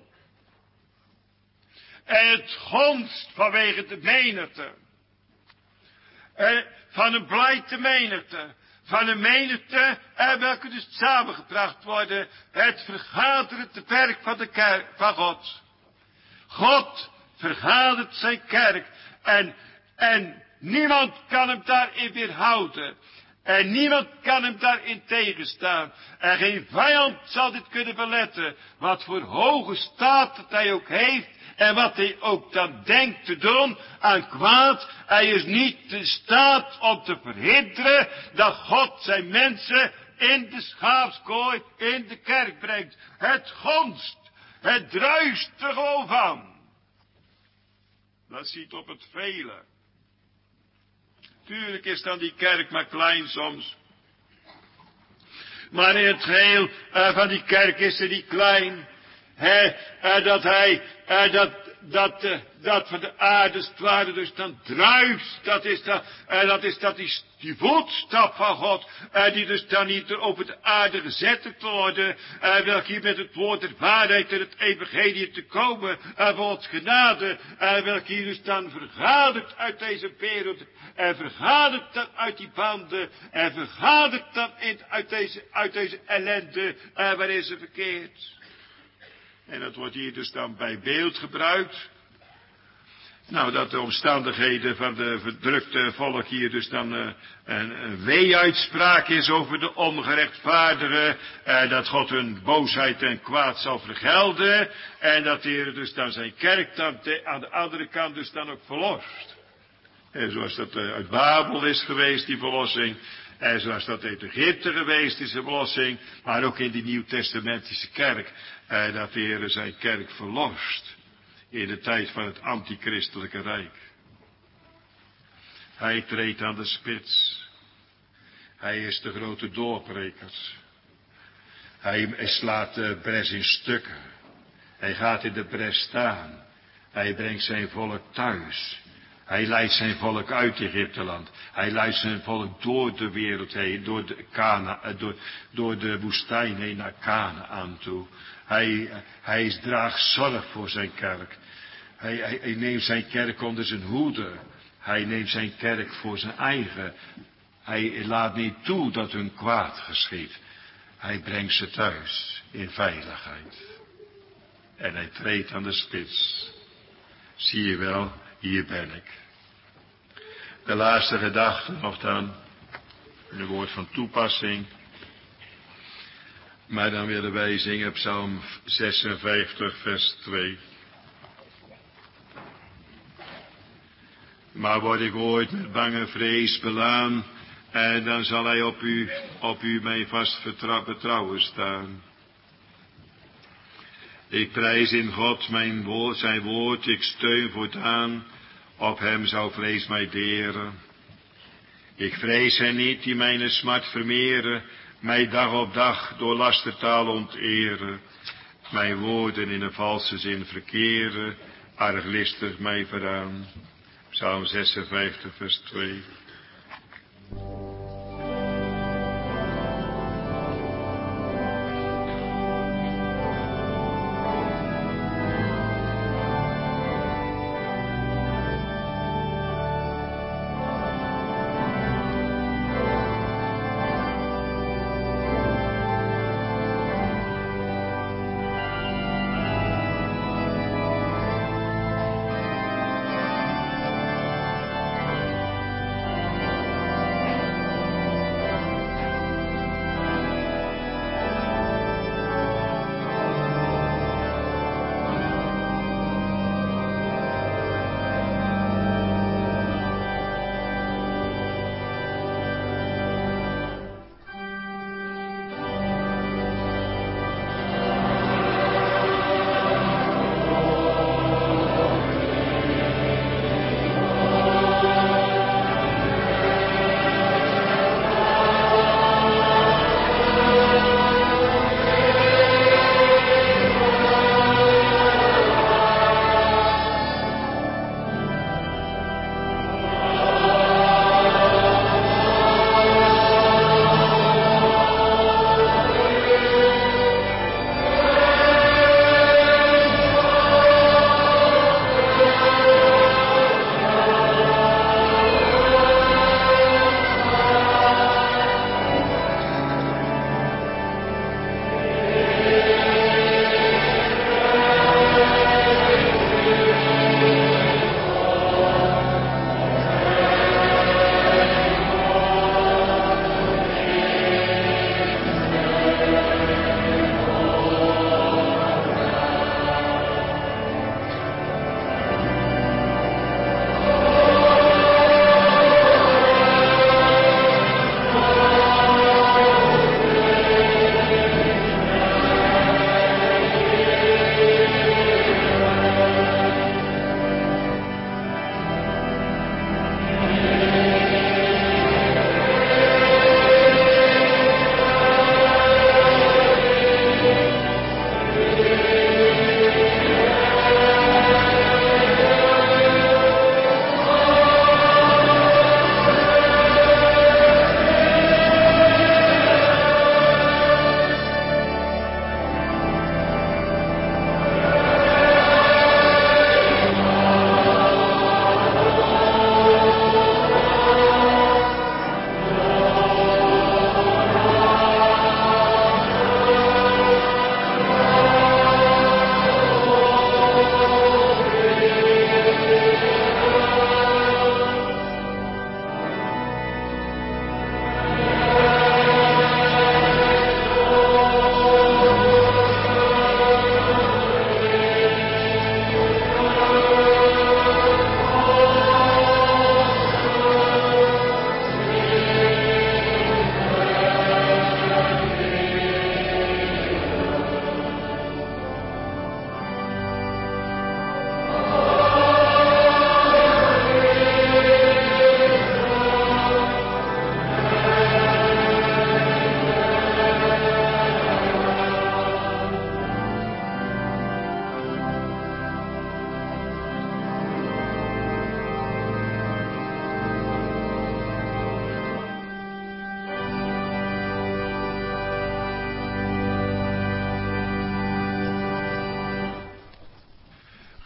En het gonst vanwege de menigte. En van een blijde menigte. Van een menigte en welke dus samengebracht worden. Het vergaderende werk van de kerk van God. God vergadert zijn kerk. En, en niemand kan hem daarin weerhouden. En niemand kan hem daarin tegenstaan. En geen vijand zal dit kunnen beletten. Wat voor hoge staat dat hij ook heeft. En wat hij ook dan denkt te doen aan kwaad. Hij is niet in staat om te verhinderen dat God zijn mensen in de schaapskooi in de kerk brengt. Het gonst. Het druist er gewoon van. Dat ziet op het vele. Tuurlijk is dan die kerk maar klein soms. Maar in het geheel uh, van die kerk is er niet klein. He, uh, dat hij, uh, dat, dat, uh, dat van de aarde het ware dus dan druist. Dat is dat, uh, dat is dat die, die voetstap van God, uh, die dus dan niet op het aarde gezet worden, uh, welke hier met het woord der waarheid en het evangelie te komen, uh, voor ons genade, uh, welke hier dus dan vergadert uit deze wereld, en vergadert dan uit die banden, en vergadert dan in, uit, deze, uit deze ellende, uh, waarin ze verkeert. En dat wordt hier dus dan bij beeld gebruikt. Nou, dat de omstandigheden van de verdrukte volk hier dus dan uh, een, een wee-uitspraak is over de ongerechtvaardigen. Uh, dat God hun boosheid en kwaad zal vergelden. En dat de Heer dus dan zijn kerk dan te, aan de andere kant dus dan ook verlost. En zoals dat uh, uit Babel is geweest, die verlossing. En zoals dat uit Egypte geweest is, de verlossing. Maar ook in die Nieuwtestamentische kerk. Uh, dat de Heer zijn kerk verlost. In de tijd van het antichristelijke rijk. Hij treedt aan de spits. Hij is de grote doorbreker. Hij slaat de bres in stukken. Hij gaat in de bres staan. Hij brengt zijn volk thuis. Hij leidt zijn volk uit Egypteland. Hij leidt zijn volk door de wereld heen, door de, Kana, door, door de woestijn heen naar Kanaan toe. Hij, hij draagt zorg voor zijn kerk. Hij, hij, hij neemt zijn kerk onder zijn hoede. Hij neemt zijn kerk voor zijn eigen. Hij laat niet toe dat hun kwaad geschiet. Hij brengt ze thuis in veiligheid. En hij treedt aan de spits. Zie je wel, hier ben ik. De laatste gedachte nog dan. Een woord van toepassing. Maar dan willen wij zingen Psalm zesenvijftig vers twee. Maar word ik ooit met bange vrees belaan, en dan zal hij op u, op u mij vast vertrouw, betrouwen staan. Ik prijs in God mijn woord, zijn woord, ik steun voortaan, op hem zou vrees mij deren. Ik vrees hen niet die mijn smart vermeren, mij dag op dag door lastertaal onteren, mijn woorden in een valse zin verkeren, arglistig mij veraan. Psalm zesenvijftig vers twee.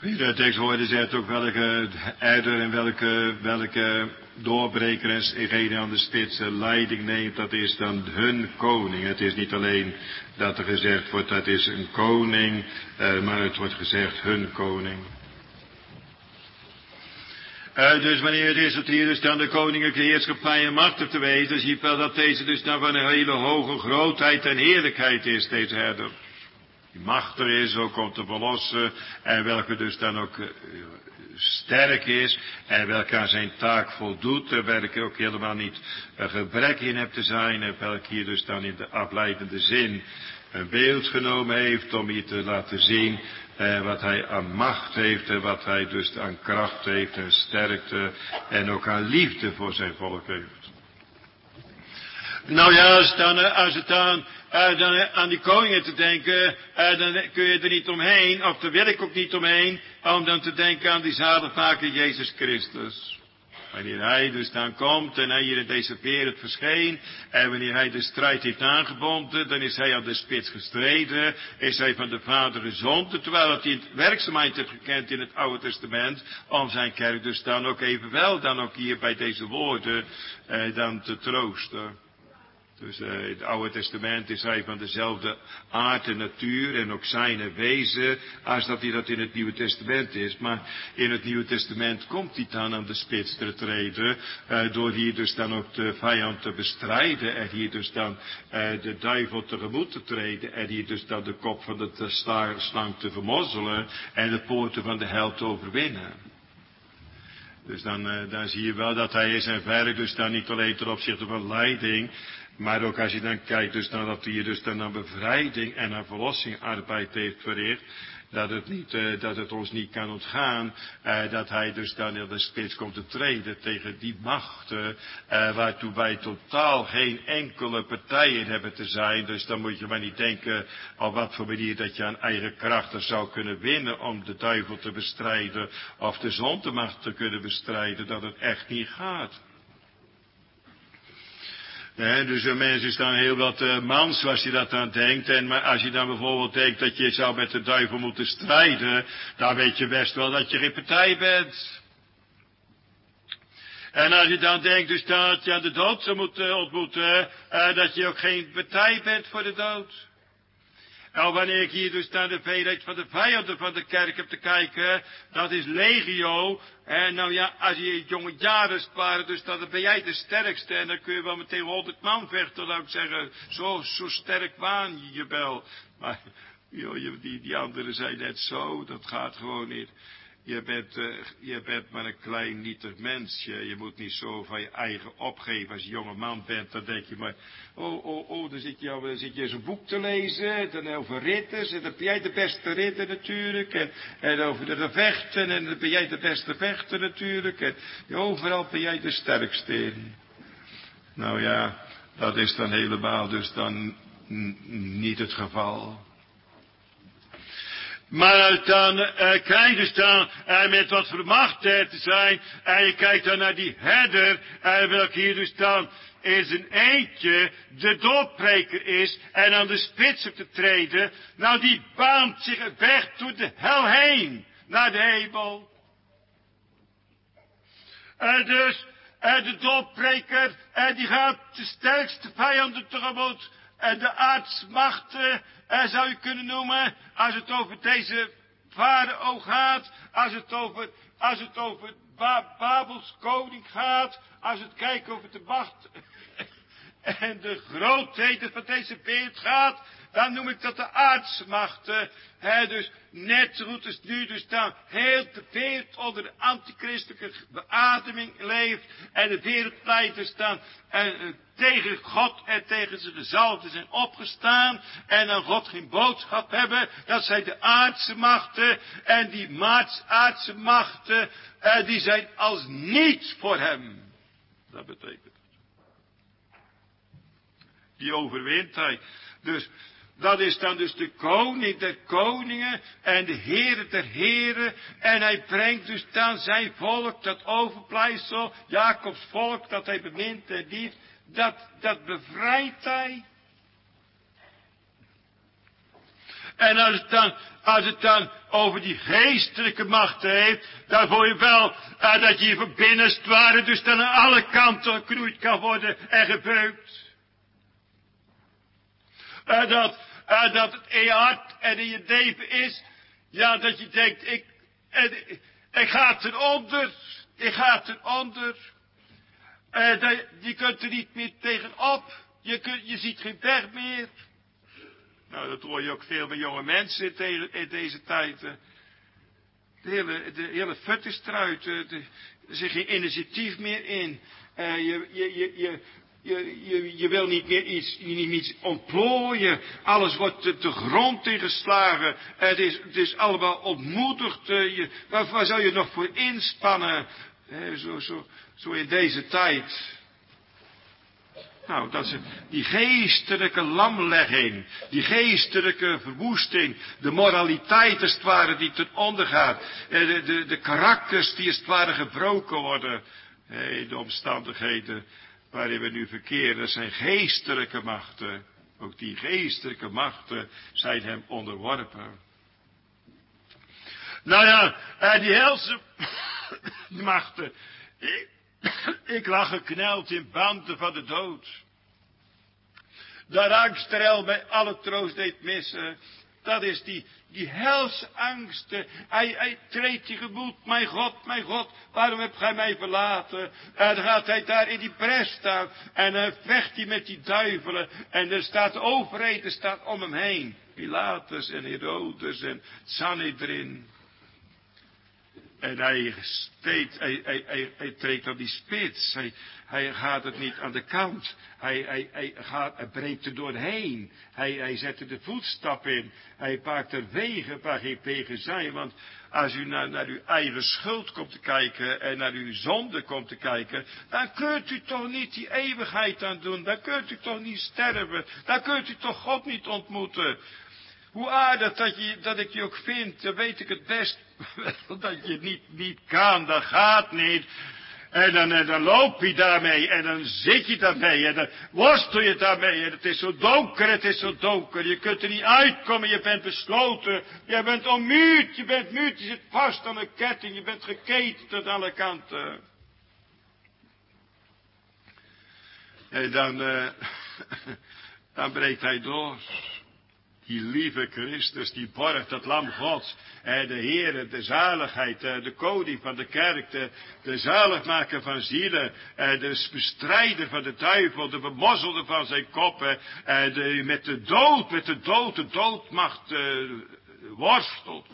De tekstwoorden zegt ook welke herder en welke, welke doorbreker en reden aan de spits leiding neemt, dat is dan hun koning. Het is niet alleen dat er gezegd wordt dat is een koning, uh, maar het wordt gezegd hun koning. Uh, dus wanneer het is dat hier dus dan de koninklijke heerschappij en machtig te weten, zie je wel dat deze dus dan van een hele hoge grootheid en heerlijkheid is, deze herder. Die machtig is ook om te verlossen en welke dus dan ook uh, sterk is en welke aan zijn taak voldoet en welke ook helemaal niet een gebrek in hebt te zijn en welke hier dus dan in de afleidende zin een beeld genomen heeft om hier te laten zien eh, wat hij aan macht heeft en wat hij dus aan kracht heeft en sterkte en ook aan liefde voor zijn volk heeft. Nou ja, als het dan, als het dan, uh, dan aan die koningen te denken, uh, dan kun je er niet omheen, of daar wil ik ook niet omheen, om dan te denken aan die zaligmaker Jezus Christus. Wanneer hij dus dan komt en hij hier in deze wereld verscheen, en wanneer hij de strijd heeft aangebonden, dan is hij aan de spits gestreden, is hij van de Vader gezonden, terwijl hij het werkzaamheid heeft gekend in het Oude Testament, om zijn kerk dus dan ook evenwel, dan ook hier bij deze woorden, eh, dan te troosten. Dus uh, in het Oude Testament is hij van dezelfde aard en natuur en ook zijn wezen als dat hij dat in het Nieuwe Testament is. Maar in het Nieuwe Testament komt hij dan aan de spits te treden uh, door hier dus dan ook de vijand te bestrijden en hier dus dan uh, de duivel tegemoet te treden en hier dus dan de kop van de slang te vermozzelen en de poorten van de hel te overwinnen. Dus dan, uh, dan zie je wel dat hij is en werk dus dan niet alleen ten opzichte van leiding, maar ook als je dan kijkt dus dan dat hij dus dan aan bevrijding en aan verlossing arbeid heeft verricht, dat het, niet, uh, dat het ons niet kan ontgaan, uh, dat hij dus dan in de spits komt te treden tegen die machten, uh, waartoe wij totaal geen enkele partij in hebben te zijn. Dus dan moet je maar niet denken op wat voor manier dat je aan eigen krachten zou kunnen winnen om de duivel te bestrijden of de zondemacht te kunnen bestrijden, dat het echt niet gaat. Nee, dus een mens is dan heel wat uh, mans als je dat aan denkt. En maar als je dan bijvoorbeeld denkt dat je zou met de duivel moeten strijden, dan weet je best wel dat je geen partij bent. En als je dan denkt dus dat je aan de dood zou moeten ontmoeten, uh, dat je ook geen partij bent voor de dood. Nou, wanneer ik hier dus naar de veelheid van de vijanden van de kerk heb te kijken, dat is legio. En nou ja, als je jonge jaren sparen, dus dan ben jij de sterkste. En dan kun je wel meteen honderd man vechten, laat ik zeggen. Zo, zo sterk waan je je wel. Maar joh, die, die anderen zijn net zo, dat gaat gewoon niet. Je bent, uh, je bent maar een klein nietig mensje. Je moet niet zo van je eigen opgeven. Als je jonge man bent, dan denk je maar, oh, oh, oh, dan zit je, dan zit je eens een boek te lezen. Dan over ritters. En dan ben jij de beste ritter natuurlijk. En, en over de gevechten. En dan ben jij de beste vechter natuurlijk. En overal ben jij de sterkste in. Nou ja, dat is dan helemaal dus dan n- niet het geval. Maar als dan uh, kijk je dus dan uh, met wat voor macht er te zijn. En je kijkt dan naar die herder. Uh, welke hier dus dan in zijn eentje de doorpreker is. En aan de spits op te treden. Nou die baant zich een weg door de hel heen. Naar de hemel. En uh, dus uh, de doorpreker. En uh, die gaat de sterkste vijanden tegemoet. En de aardsmachten, eh, zou je kunnen noemen, als het over deze farao gaat, als het over, als het over ba- Babels koning gaat, als het kijken over de macht en de grootheden van deze wereld gaat, dan noem ik dat de aardsmachten. He, dus net zo goed als nu dus dan heel de wereld onder de antichristelijke beademing leeft en de wereldleiders dan en, en, tegen God en tegen zijn gezalfden zijn opgestaan en aan God geen boodschap hebben. Dat zijn de aardse machten en die maats, aardse machten eh, die zijn als niets voor hem. Dat betekent het. Die overwint hij. Dus dat is dan dus de koning der koningen en de Heere der heren. En hij brengt dus dan zijn volk, dat overblijfsel, Jacobs volk, dat hij bemint en lief, dat, dat bevrijdt hij. En als het dan, als het dan over die geestelijke machten heeft, dan voel je wel uh, dat je van binnenst ware dus dan aan alle kanten geknoeid kan worden en gebeukt. Uh, dat, uh, dat het in je hart en in je leven is, ja, dat je denkt, ik, uh, ik ga eronder, ik ga eronder. Uh, dat, je kunt er niet meer tegenop, je, kunt, je ziet geen weg meer. Nou, dat hoor je ook veel bij jonge mensen in, de, in deze tijd. De hele, de hele fut is eruit, de, er zit geen initiatief meer in. Uh, je, je, je, je, je, je, je wil niet meer iets, niet iets ontplooien. Alles wordt te, te grond ingeslagen. Het is, het is allemaal ontmoedigd. Uh, je, waar, waar zou je nog voor inspannen? Uh, zo, zo, zo in deze tijd. Nou, dat is die geestelijke lamlegging, die geestelijke verwoesting, de moraliteit als het ware die ten onder gaat, de, de, de karakters die als het ware gebroken worden, de omstandigheden waarin we nu verkeren, dat zijn geestelijke machten. Ook die geestelijke machten zijn hem onderworpen. Nou ja, die helse machten, ik, ik lag gekneld in banden van de dood. De angstrel mij alle troost deed missen. Dat is die, die helse angsten. Hij, hij treedt je gemoed. Mijn God, mijn God, waarom hebt gij mij verlaten? En dan gaat hij daar in die bres staan. En dan vecht hij met die duivelen. En er staat de overheid, er staat om hem heen. Pilatus en Herodes en Sanhedrin. En hij, steekt, hij, hij, hij, hij treedt aan die spits. Hij, hij gaat het niet aan de kant. Hij, hij, hij, gaat, hij breekt er doorheen. Hij, hij zet er de voetstap in. Hij maakt er wegen waar geen wegen zijn. Want als u naar, naar uw eigen schuld komt te kijken en naar uw zonde komt te kijken, dan kunt u toch niet die eeuwigheid aan doen. Dan kunt u toch niet sterven. Dan kunt u toch God niet ontmoeten. Hoe aardig dat, je, dat ik je ook vind, dan weet ik het best. Dat je het niet, niet kan, dat gaat niet. En dan, en dan loop je daarmee, en dan zit je daarmee, en dan worstel je daarmee. En het is zo donker, het is zo donker. Je kunt er niet uitkomen, je bent besloten. Je bent ommuurd, je bent muurd, je zit vast aan een ketting. Je bent geketend aan alle kanten. En dan, uh, dan breekt hij door. Die lieve Christus, die borgt het lam Gods, de Heere, de zaligheid, de koning van de kerk, de, de zaligmaker van zielen, de bestrijder van de duivel, de bemozzelde van zijn kop, de, met de dood, met de dood, de doodmacht uh, worstelt.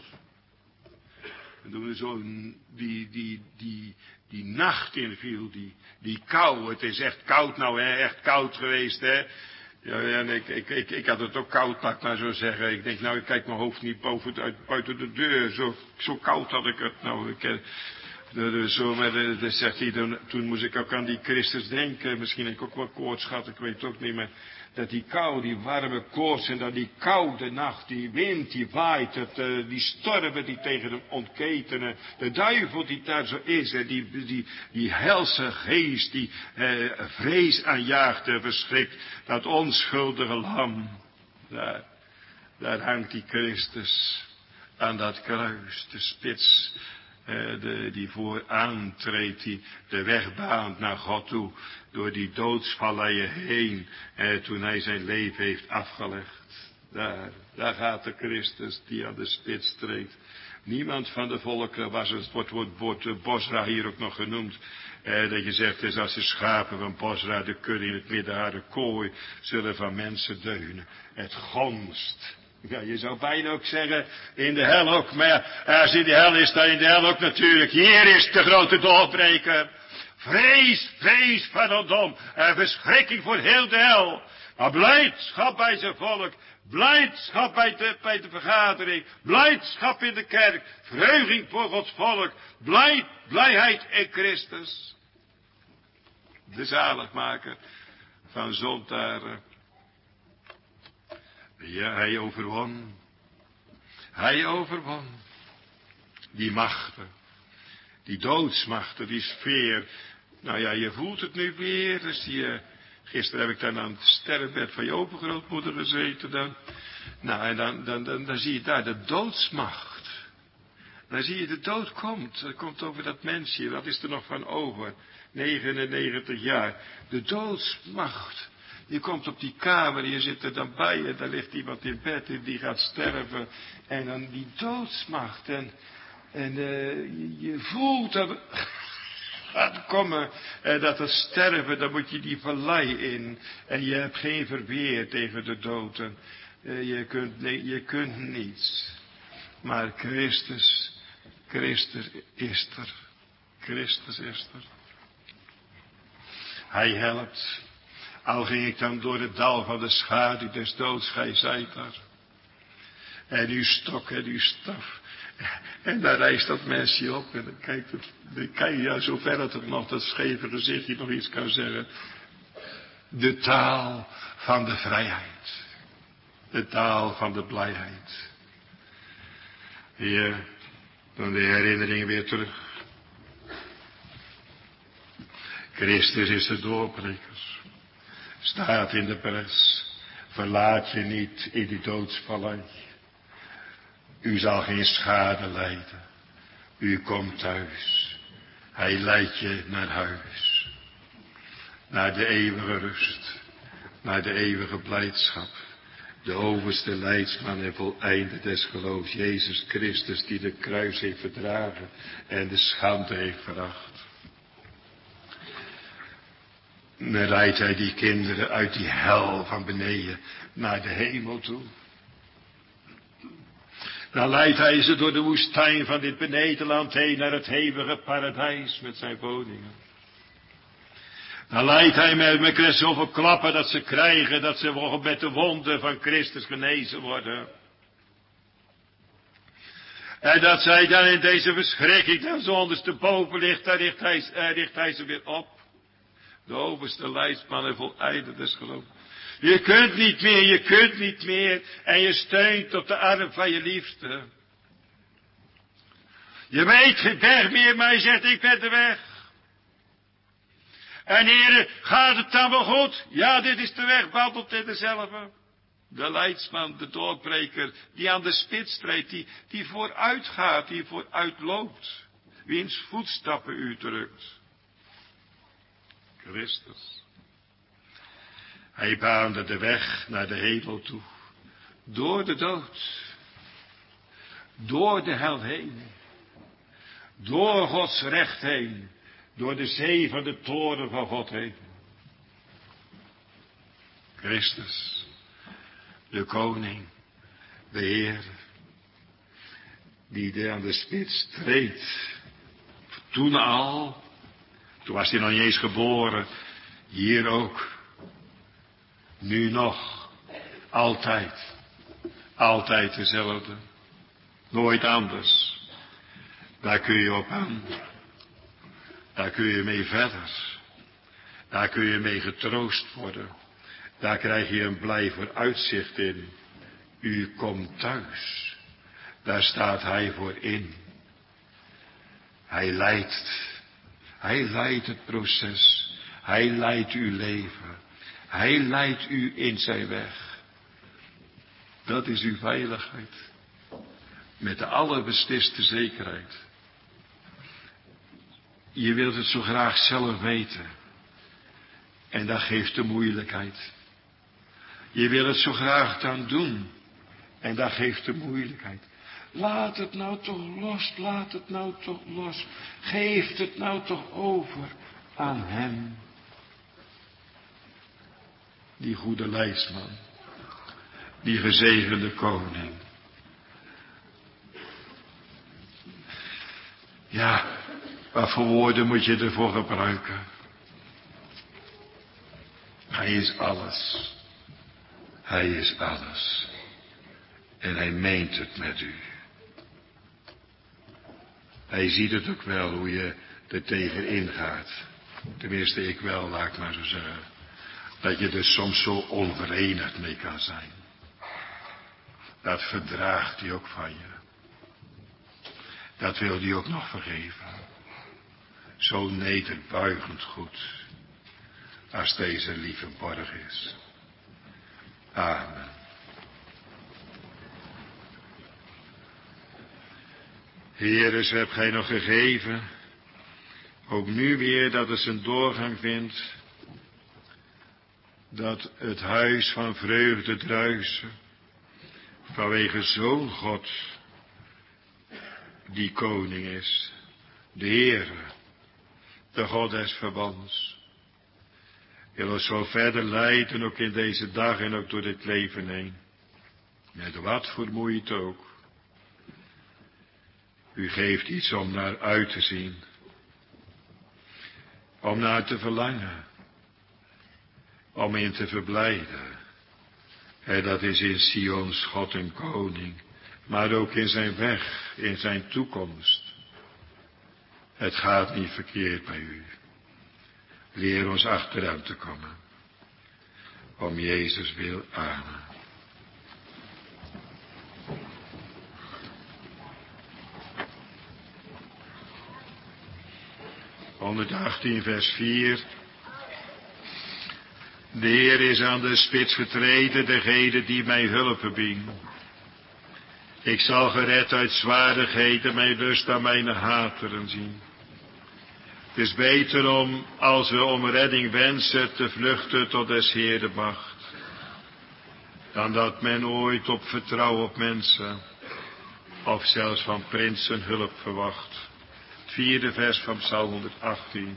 En toen er zo die, die, die, die nacht inviel, die, die kou, het is echt koud nou, hè, echt koud geweest, hè. Ja, ja, en ik, ik, ik, ik had het ook koud, laat ik maar zo zeggen. Ik denk, nou, ik kijk mijn hoofd niet boven, uit, buiten de deur. Zo, zo koud had ik het. Nou, ik, de, de, zo, maar de, de, zegt hij, toen, toen moest ik ook aan die Christus denken. Misschien heb ik ook wel koorts gehad, ik weet het ook niet meer. Dat die kou, die warme koorts en dan die koude nacht, die wind die waait, het, uh, die stormen die tegen hem ontketenen, de duivel die daar zo is, uh, die, die, die helse geest die uh, vrees aanjaagt en verschrikt, dat onschuldige lam, daar, daar hangt die Christus aan dat kruis, de spits. Uh, de, die vooraan treedt, die de weg baant naar God toe, door die doodsvalleien heen, uh, toen hij zijn leven heeft afgelegd. Daar, daar gaat de Christus die aan de spits treedt. Niemand van de volkeren was het, wordt, wordt, wordt uh, Bosra hier ook nog genoemd, uh, dat je zegt, is als de schapen van Bosra, de kudde in het midden haar de kooi, zullen van mensen deunen. Het gonst. Ja, je zou bijna ook zeggen, in de hel ook, maar ja, als in de hel is, dan in de hel ook natuurlijk. Hier is de grote doorbreker. Vrees, vrees van Odom, en verschrikking voor heel de hel. Maar blijdschap bij zijn volk, blijdschap bij de, bij de vergadering, blijdschap in de kerk, verheuging voor Gods volk, blij, blijheid in Christus. De zaligmaker van zondaren. Ja, hij overwon. Hij overwon. Die machten. Die doodsmachten, die sfeer. Nou ja, je voelt het nu weer. Dus die, uh, gisteren heb ik dan aan het sterrenbed van je overgrootmoeder gezeten dan. Nou, en dan, dan, dan, dan zie je daar de doodsmacht. Dan zie je de dood komt. Dat komt over dat mensje. Wat is er nog van over? negenennegentig jaar. De doodsmacht. Je komt op die kamer, je zit er dan bij en daar ligt iemand in bed en die gaat sterven. En dan die doodsmacht. En, en uh, je, je voelt dat het gaat komen. En dat het sterven, dan moet je die vallei in. En je hebt geen verweer tegen de dood. En, uh, je, kunt, nee, je kunt niets. Maar Christus, Christus is er. Christus is er. Hij helpt. Al ging ik dan door het dal van de schaduw des doods, gij zijt daar. En uw stok en uw staf. En daar rijst dat mensje op. En dan kijkt het, dan kijk je ja, zover dat het nog dat scheve gezichtje nog iets kan zeggen. De taal van de vrijheid. De taal van de blijheid. Hier, dan de herinnering weer terug. Christus is de doorbreker. Staat in de pers. Verlaat je niet in die doodsvallei. U zal geen schade lijden. U komt thuis. Hij leidt je naar huis. Naar de eeuwige rust. Naar de eeuwige blijdschap. De overste leidsman en voleinde des geloofs. Jezus Christus die de kruis heeft verdragen. En de schande heeft veracht. Dan leidt hij die kinderen uit die hel van beneden naar de hemel toe. Dan leidt hij ze door de woestijn van dit benedenland heen naar het eeuwige paradijs met zijn woningen. Dan leidt hij met, met zoveel klappen dat ze krijgen, dat ze met de wonden van Christus genezen worden. En dat zij dan in deze verschrikking ten ondersteboven ligt, daar richt hij, daar richt hij ze weer op. De overste leidsman en voleinde des geloofs. Je kunt niet meer, je kunt niet meer. En je steunt op de arm van je liefste. Je weet geen berg meer, maar je zegt ik ben de weg. En heren, gaat het dan wel goed? Ja, dit is de weg, wandelt in dezelfde. De leidsman, de doorbreker, die aan de spits treedt, die, die vooruit gaat, die vooruit loopt. Wiens voetstappen u drukt. Christus. Hij baande de weg naar de hemel toe. Door de dood. Door de hel heen. Door Gods recht heen. Door de zee van de toren van God heen. Christus. De koning. De Heer. Die aan de spits treedt. Toen al. Toen was hij nog niet eens geboren. Hier ook. Nu nog. Altijd. Altijd dezelfde. Nooit anders. Daar kun je op aan. Daar kun je mee verder. Daar kun je mee getroost worden. Daar krijg je een blij vooruitzicht in. U komt thuis. Daar staat hij voor in. Hij leidt. Hij leidt het proces. Hij leidt uw leven. Hij leidt u in zijn weg. Dat is uw veiligheid. Met de allerbestiste zekerheid. Je wilt het zo graag zelf weten. En dat geeft de moeilijkheid. Je wil het zo graag dan doen. En dat geeft de moeilijkheid. Laat het nou toch los, laat het nou toch los. Geef het nou toch over aan hem. Die goede leidsman. Die gezegende koning. Ja, wat voor woorden moet je ervoor gebruiken? Hij is alles. Hij is alles. En hij meent het met u. Hij ziet het ook wel hoe je er tegen ingaat. Tenminste, ik wel, laat ik maar zo zeggen. Dat je er soms zo onverenigd mee kan zijn. Dat verdraagt hij ook van je. Dat wil hij ook nog vergeven. Zo nederbuigend goed. Als deze lieve borg is. Amen. Heere, zo hebt gij nog gegeven, ook nu weer dat het zijn doorgang vindt, dat het huis van vreugde druisen, vanwege zo'n God, die koning is, de Heere, de God des verbonds. Wil ons zo verder leiden, ook in deze dag en ook door dit leven heen. Met wat voor moeite ook. U geeft iets om naar uit te zien. Om naar te verlangen. Om in te verblijden. En dat is in Sions God en koning. Maar ook in zijn weg, in zijn toekomst. Het gaat niet verkeerd bij u. Leer ons achteruit te komen. Om Jezus wil, amen. honderdachttien vers vier. De Heer is aan de spits getreden, degene die mij hulp biedt. Ik zal gered uit zwaardigheden, mijn lust aan mijn hateren zien. Het is beter om, als we om redding wensen, te vluchten tot des Heeren macht, dan dat men ooit op vertrouwen op mensen, of zelfs van prinsen hulp verwacht. Het vierde vers van Psalm honderdachttien.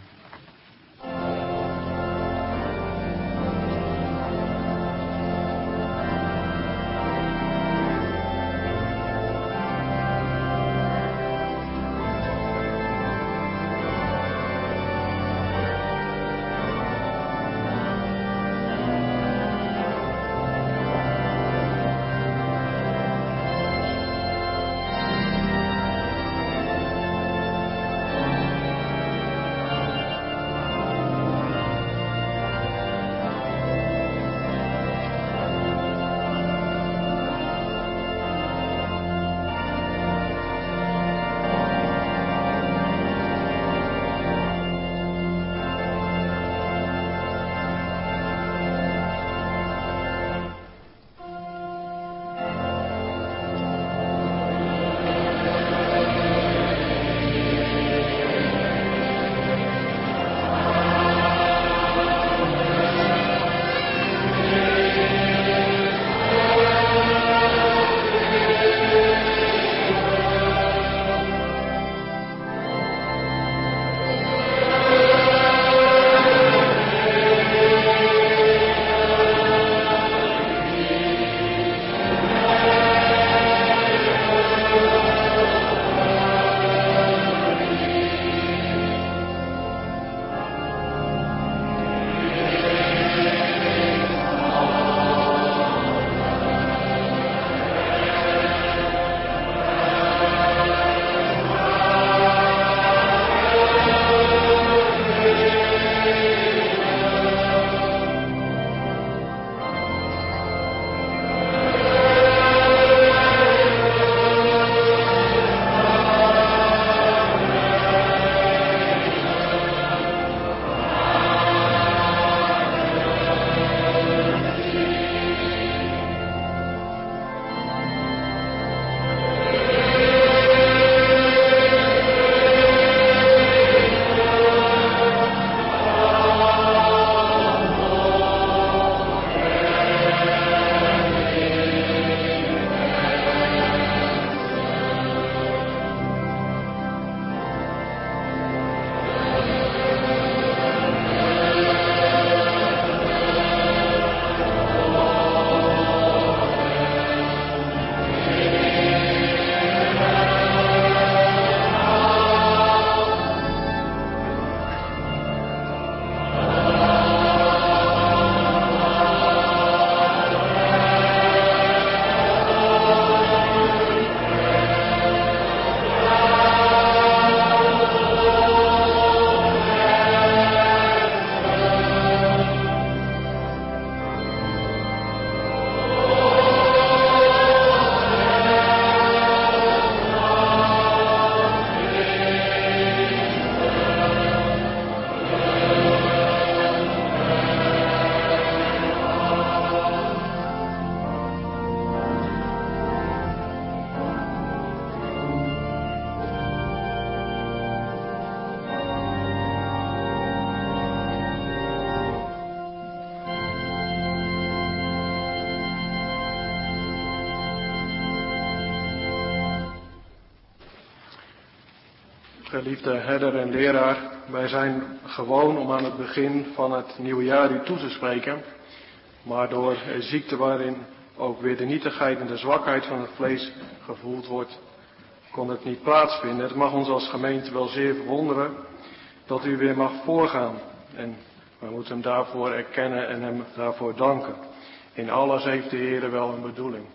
Geliefde herder en leraar, wij zijn gewoon om aan het begin van het nieuwe jaar u toe te spreken, maar door ziekte waarin ook weer de nietigheid en de zwakheid van het vlees gevoeld wordt, kon het niet plaatsvinden. Het mag ons als gemeente wel zeer verwonderen dat u weer mag voorgaan. En we moeten hem daarvoor erkennen en hem daarvoor danken. In alles heeft de Heer wel een bedoeling.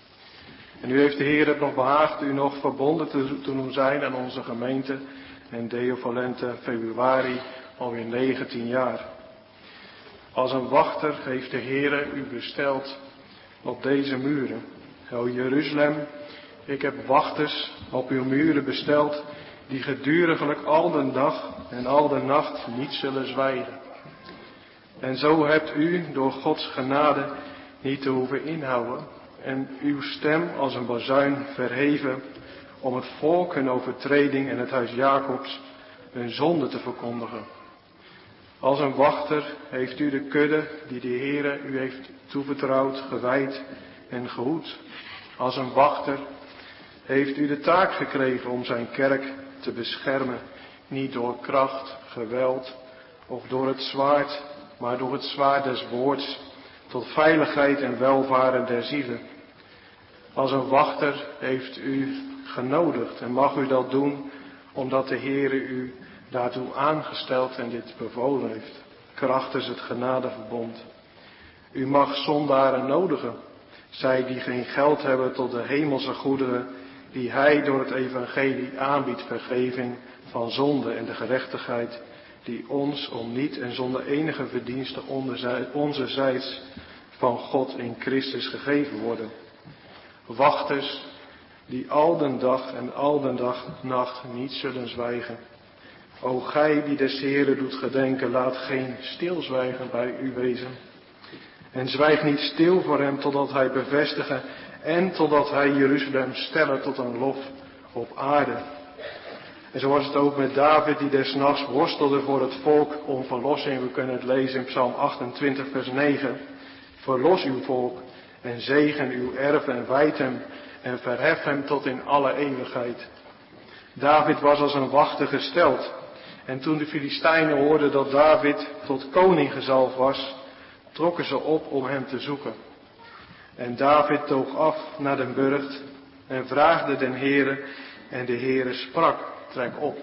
En u heeft de Heer het nog behaagd u nog verbonden te doen zijn aan onze gemeente. En Deo Volente februari alweer negentien jaar. Als een wachter heeft de Heer u besteld op deze muren. O Jeruzalem, ik heb wachters op uw muren besteld, die geduriglijk al de dag en al de nacht niet zullen zwijgen. En zo hebt u door Gods genade niet te hoeven inhouden en uw stem als een bazuin verheven om het volk hun overtreding en het huis Jacobs hun zonde te verkondigen. Als een wachter heeft u de kudde die de Heere u heeft toevertrouwd, gewijd en gehoed. Als een wachter heeft u de taak gekregen om zijn kerk te beschermen, niet door kracht, geweld of door het zwaard, maar door het zwaard des woords, tot veiligheid en welvaren der zielen. Als een wachter heeft u genodigd en mag u dat doen, omdat de Heere u daartoe aangesteld en dit bevolen heeft, krachtens het genadeverbond. U mag zondaren nodigen, zij die geen geld hebben tot de hemelse goederen, die hij door het evangelie aanbiedt, vergeving van zonde en de gerechtigheid, die ons om niet en zonder enige verdienste onderzijds van God in Christus gegeven worden. Wachters die al den dag en al den dag nacht niet zullen zwijgen. O gij die des Heeren doet gedenken, laat geen stilzwijgen bij u wezen. En zwijg niet stil voor hem totdat hij bevestigen en totdat hij Jeruzalem stellen tot een lof op aarde. En zo was het ook met David die des nachts worstelde voor het volk om verlossing. We kunnen het lezen in Psalm achtentwintig vers negen. Verlos uw volk en zegen uw erf en wijd hem en verhef hem tot in alle eeuwigheid. David was als een wachter gesteld. En toen de Filistijnen hoorden dat David tot koning gezalfd was, trokken ze op om hem te zoeken. En David toog af naar den burcht en vraagde den Heere, en de Heere sprak, trek op.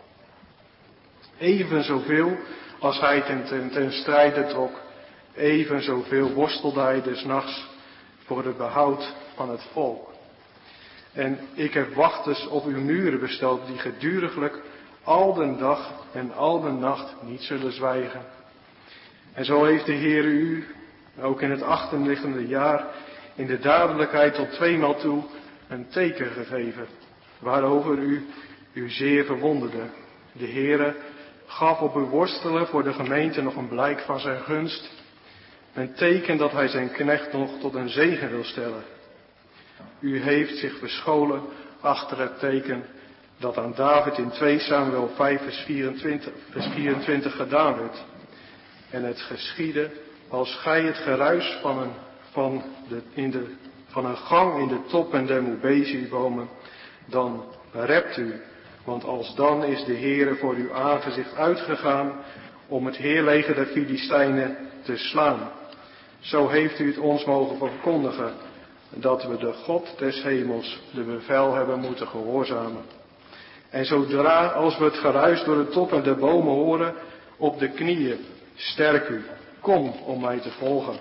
Even zoveel als hij ten, ten, ten strijde trok, even zoveel worstelde hij des nachts voor het behoud van het volk. En ik heb wachters op uw muren besteld, die geduriglijk al den dag en al de nacht niet zullen zwijgen. En zo heeft de Heer u, ook in het achterliggende jaar, in de dadelijkheid tot tweemaal toe een teken gegeven, waarover u u zeer verwonderde. De Heere gaf op uw worstelen voor de gemeente nog een blijk van zijn gunst, een teken dat hij zijn knecht nog tot een zegen wil stellen. U heeft zich verscholen achter het teken dat aan David in twee Samuel vijf vers vierentwintig, vers vierentwintig gedaan werd. En het geschiedde als gij het geruis van een, van de, in de, van een gang in de toppen der moebezebomen, dan rept u, want alsdan is de Heere voor uw aangezicht uitgegaan om het heerleger der Filistijnen te slaan. Zo heeft u het ons mogen verkondigen, dat we de God des hemels de bevel hebben moeten gehoorzamen. En zodra als we het geruis door de toppen der bomen horen, op de knieën, sterk u, kom om mij te volgen.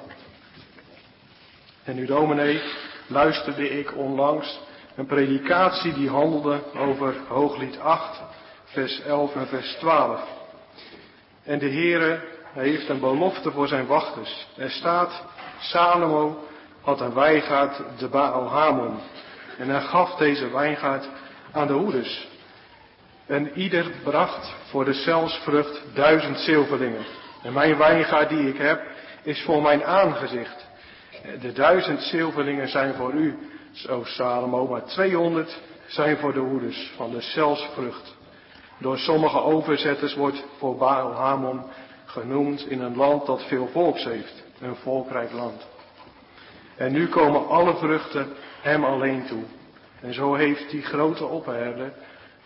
En nu dominee, luisterde ik onlangs een predikatie die handelde over Hooglied acht, vers elf en vers twaalf. En de Heere heeft een belofte voor zijn wachters. Er staat, Salomo had een wijngaard, de Baal Hamon. En hij gaf deze wijngaard aan de hoeders. En ieder bracht voor de celsvrucht duizend zilverlingen. En mijn wijngaard die ik heb, is voor mijn aangezicht. De duizend zilverlingen zijn voor u, o Salomo, maar tweehonderd zijn voor de hoeders van de celsvrucht. Door sommige overzetters wordt voor Baal Hamon genoemd in een land dat veel volks heeft, een volkrijk land. En nu komen alle vruchten hem alleen toe. En zo heeft die grote opherder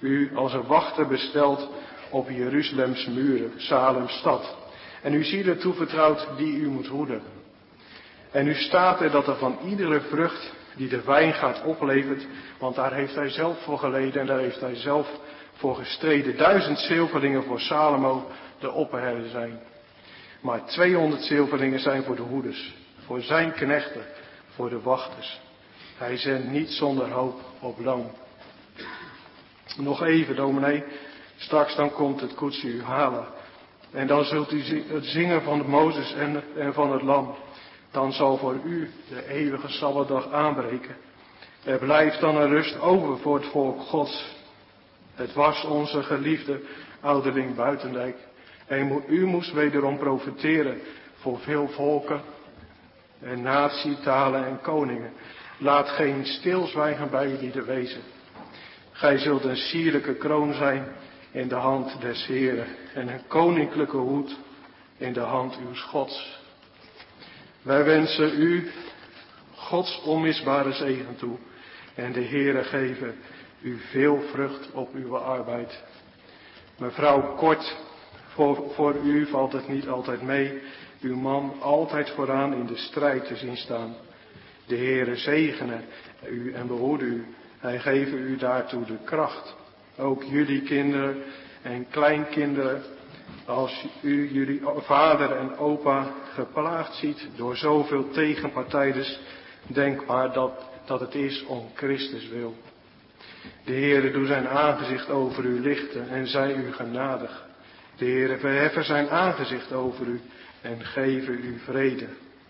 U als een wachter besteld op Jeruzalems muren, Salems stad. En u ziet er toevertrouwd die u moet hoeden. En u staat er dat er van iedere vrucht die de wijngaard oplevert, want daar heeft hij zelf voor geleden en daar heeft hij zelf voor gestreden. Duizend zilverlingen voor Salomo, de opperherder zijn. Maar tweehonderd zilverlingen zijn voor de hoeders, voor zijn knechten, voor de wachters. Hij zendt niet zonder hoop op loon. Nog even, dominee, straks dan komt het koetsje u halen. En dan zult u het zingen van de Mozes en, en van het lam. Dan zal voor u de eeuwige Sabbatdag aanbreken. Er blijft dan een rust over voor het volk Gods. Het was onze geliefde ouderling Buitendijk. En u moest wederom profiteren voor veel volken en natie, talen en koningen. Laat geen stilzwijgen bij jullie wezen. Gij zult een sierlijke kroon zijn in de hand des Heren en een koninklijke hoed in de hand uws Gods. Wij wensen u Gods onmisbare zegen toe en de Heere geven u veel vrucht op uw arbeid. Mevrouw Kort, voor, voor u valt het niet altijd mee uw man altijd vooraan in de strijd te zien staan. De Heere zegene u en behoede u. Hij geeft u daartoe de kracht. Ook jullie kinderen en kleinkinderen, als u jullie vader en opa geplaagd ziet door zoveel tegenpartijders, denk maar dat, dat het is om Christus wil. De Heere doet zijn aangezicht over u lichten en zij u genadig. De Heere verheffen zijn aangezicht over u en geven u vrede.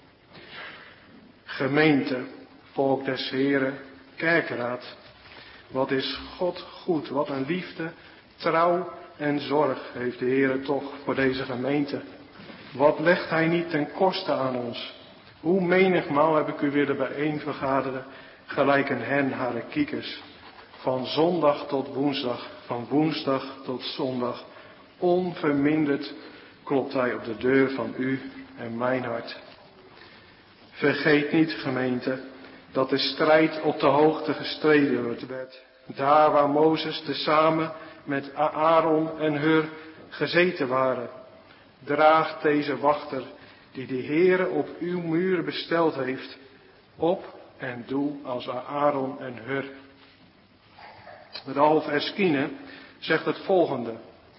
Gemeente, volk des Heeren, kerkraad. Wat is God goed, wat een liefde, trouw en zorg heeft de Heere toch voor deze gemeente. Wat legt hij niet ten koste aan ons. Hoe menigmaal heb ik u willen bijeenvergaderen, gelijk een hen hare kiekers. Van zondag tot woensdag, van woensdag tot zondag. Onverminderd klopt hij op de deur van u en mijn hart. Vergeet niet, gemeente, dat de strijd op de hoogte gestreden werd. Daar waar Mozes tezamen met Aaron en Hur gezeten waren. Draag deze wachter, die de Heere op uw muren besteld heeft, op en doe als Aaron en Hur. Ralf Erskine zegt het volgende.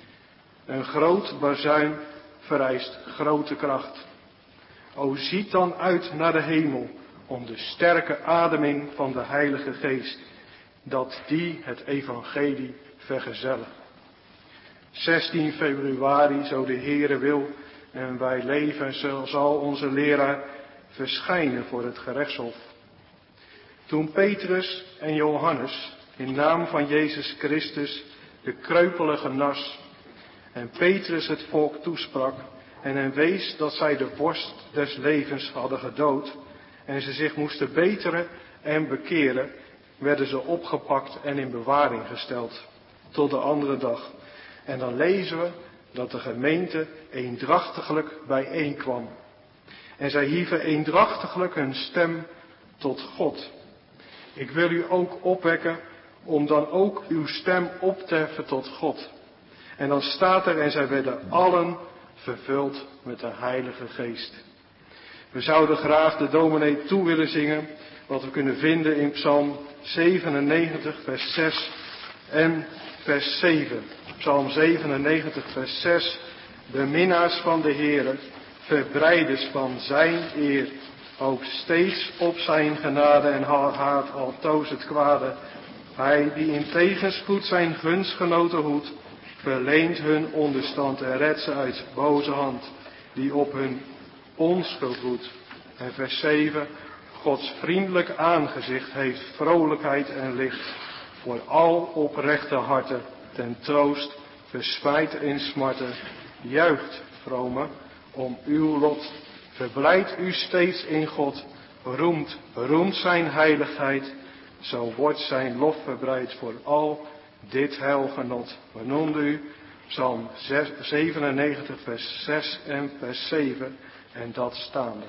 Een groot bazuin vereist grote kracht. O, ziet dan uit naar de hemel om de sterke ademing van de Heilige Geest, dat die het evangelie vergezellen. zestien februari, zo de Heere wil en wij leven, zal onze leraar verschijnen voor het gerechtshof. Toen Petrus en Johannes in naam van Jezus Christus de kreupelige nas en Petrus het volk toesprak en hen wees dat zij de vorst des levens hadden gedood en ze zich moesten beteren en bekeren, werden ze opgepakt en in bewaring gesteld tot de andere dag. En dan lezen we dat de gemeente eendrachtiglijk bijeenkwam. En zij hieven eendrachtiglijk hun stem tot God. Ik wil u ook opwekken om dan ook uw stem op te heffen tot God. En dan staat er, en zij werden allen vervuld met de Heilige Geest. We zouden graag de dominee toe willen zingen, wat we kunnen vinden in Psalm zevenennegentig, vers zes en vers zeven. Psalm zevenennegentig, vers zes. Beminnaars van de Heere, verbreiders van zijn eer, ook steeds op zijn genade en haat altoos het kwade. Hij die in tegenspoed zijn gunstgenoten hoedt, verleent hun onderstand en redt ze uit boze hand, die op hun onschuld woedt. En vers zeven. Gods vriendelijk aangezicht heeft vrolijkheid en licht voor al oprechte harten, ten troost, verspijt in smarten. Juicht, vrome, om uw lot. Verblijd u steeds in God. Roemt, roemt zijn heiligheid. Zo wordt zijn lof verbreid voor al dit heilgenot. We noemden u Psalm zevenennegentig, vers zes en vers zeven. En dat staande.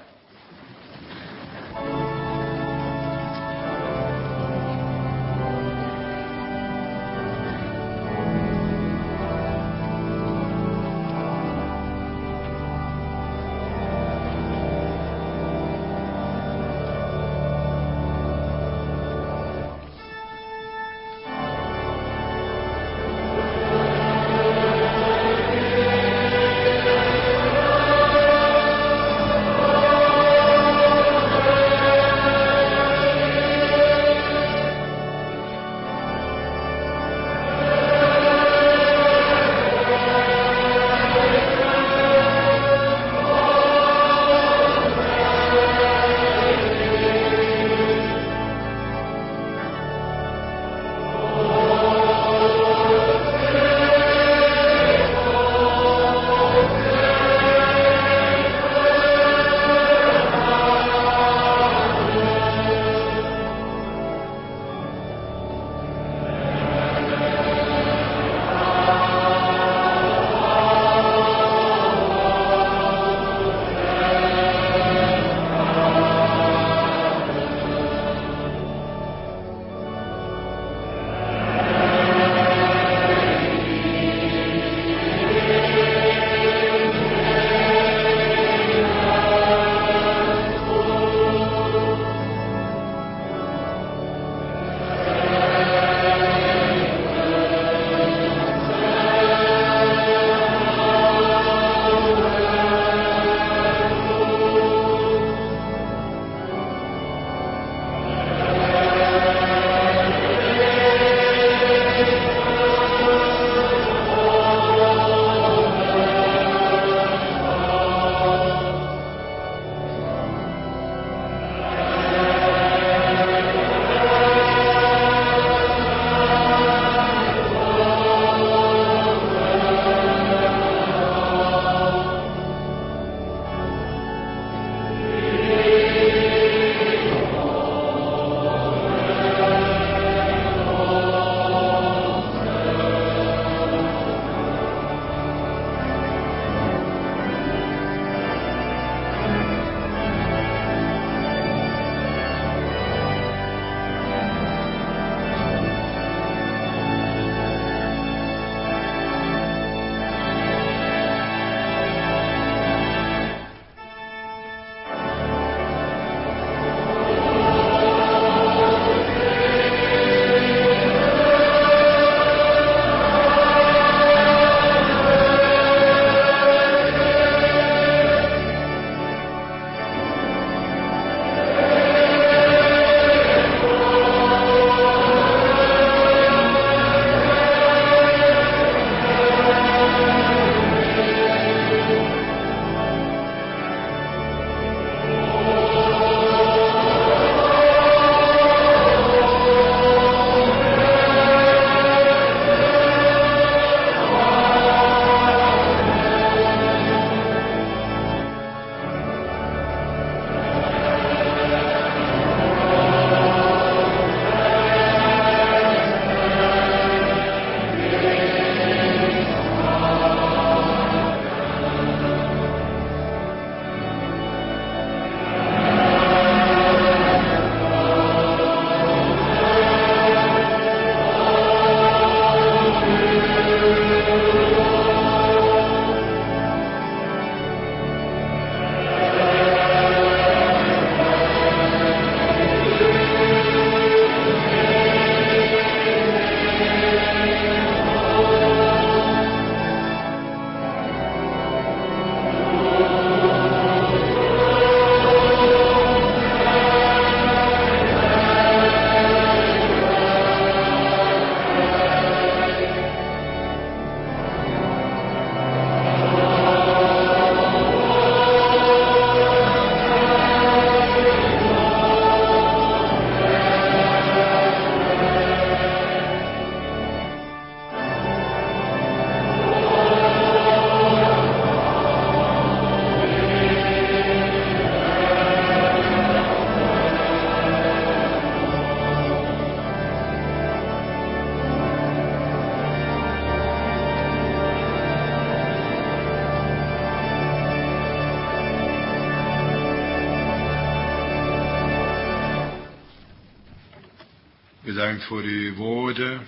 Bedankt voor uw woorden.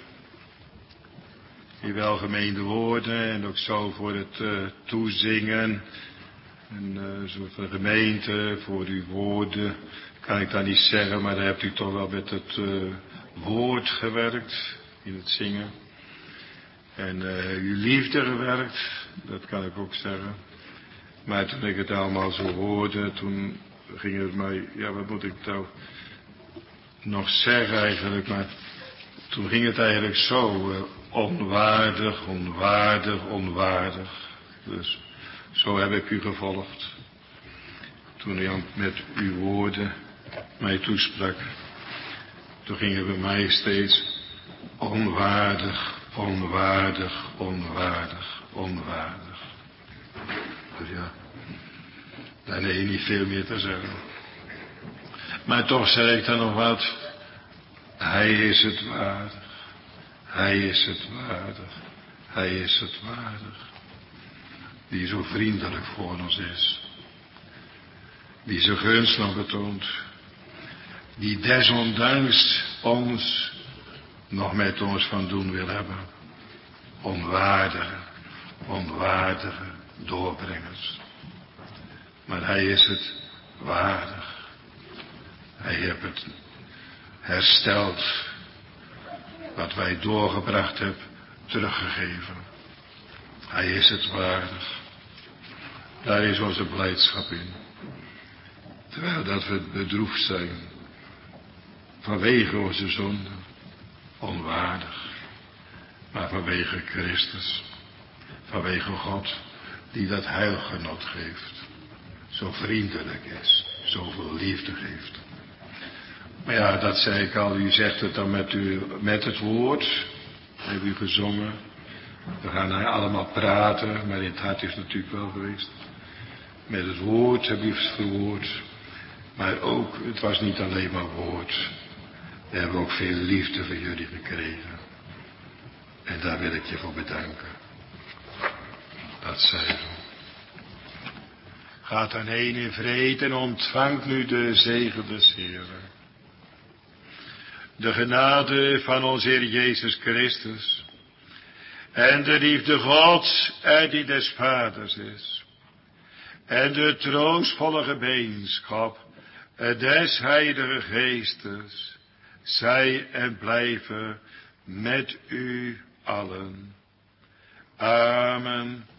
Uw welgemeende woorden. En ook zo voor het uh, toezingen. En uh, zo voor de gemeente, voor uw woorden. Kan ik dat niet zeggen, maar daar hebt u toch wel met het uh, woord gewerkt. In het zingen. En uh, uw liefde gewerkt. Dat kan ik ook zeggen. Maar toen ik het allemaal zo hoorde, toen ging het mij, ja wat moet ik nou nog zeggen eigenlijk, maar toen ging het eigenlijk zo, uh, onwaardig, onwaardig, onwaardig. Dus zo heb ik u gevolgd. Toen u met uw woorden mij toesprak, toen ging het bij mij steeds onwaardig, onwaardig, onwaardig, onwaardig. Dus ja, daar nee, niet veel meer te zeggen. Maar toch zeg ik dan nog wat. Hij is het waardig. Hij is het waardig. Hij is het waardig. Die zo vriendelijk voor ons is. Die zijn gunst nog betoont. Die desondanks ons nog met ons van doen wil hebben. Onwaardige, onwaardige doorbrengers. Maar hij is het waardig. Hij heeft het hersteld. Wat wij doorgebracht hebben, teruggegeven. Hij is het waardig. Daar is onze blijdschap in. Terwijl dat we bedroefd zijn. Vanwege onze zonde. Onwaardig. Maar vanwege Christus. Vanwege God. Die dat heilgenot geeft. Zo vriendelijk is. Zoveel liefde geeft. Maar ja, dat zei ik al. U zegt het dan met, u, met het woord. Heeft u gezongen. We gaan nou allemaal praten. Maar in het hart is het natuurlijk wel geweest. Met het woord heb u verwoord. Maar ook, het was niet alleen maar woord. We hebben ook veel liefde van jullie gekregen. En daar wil ik je voor bedanken. Dat zij zo. Gaat dan heen in vrede en ontvangt nu de zegen des Heeren. De genade van onze Heer Jezus Christus. En de liefde Gods en die des Vaders is. En de troostvolle gemeenschap des Heilige Geestes. Zij en blijven met u allen. Amen.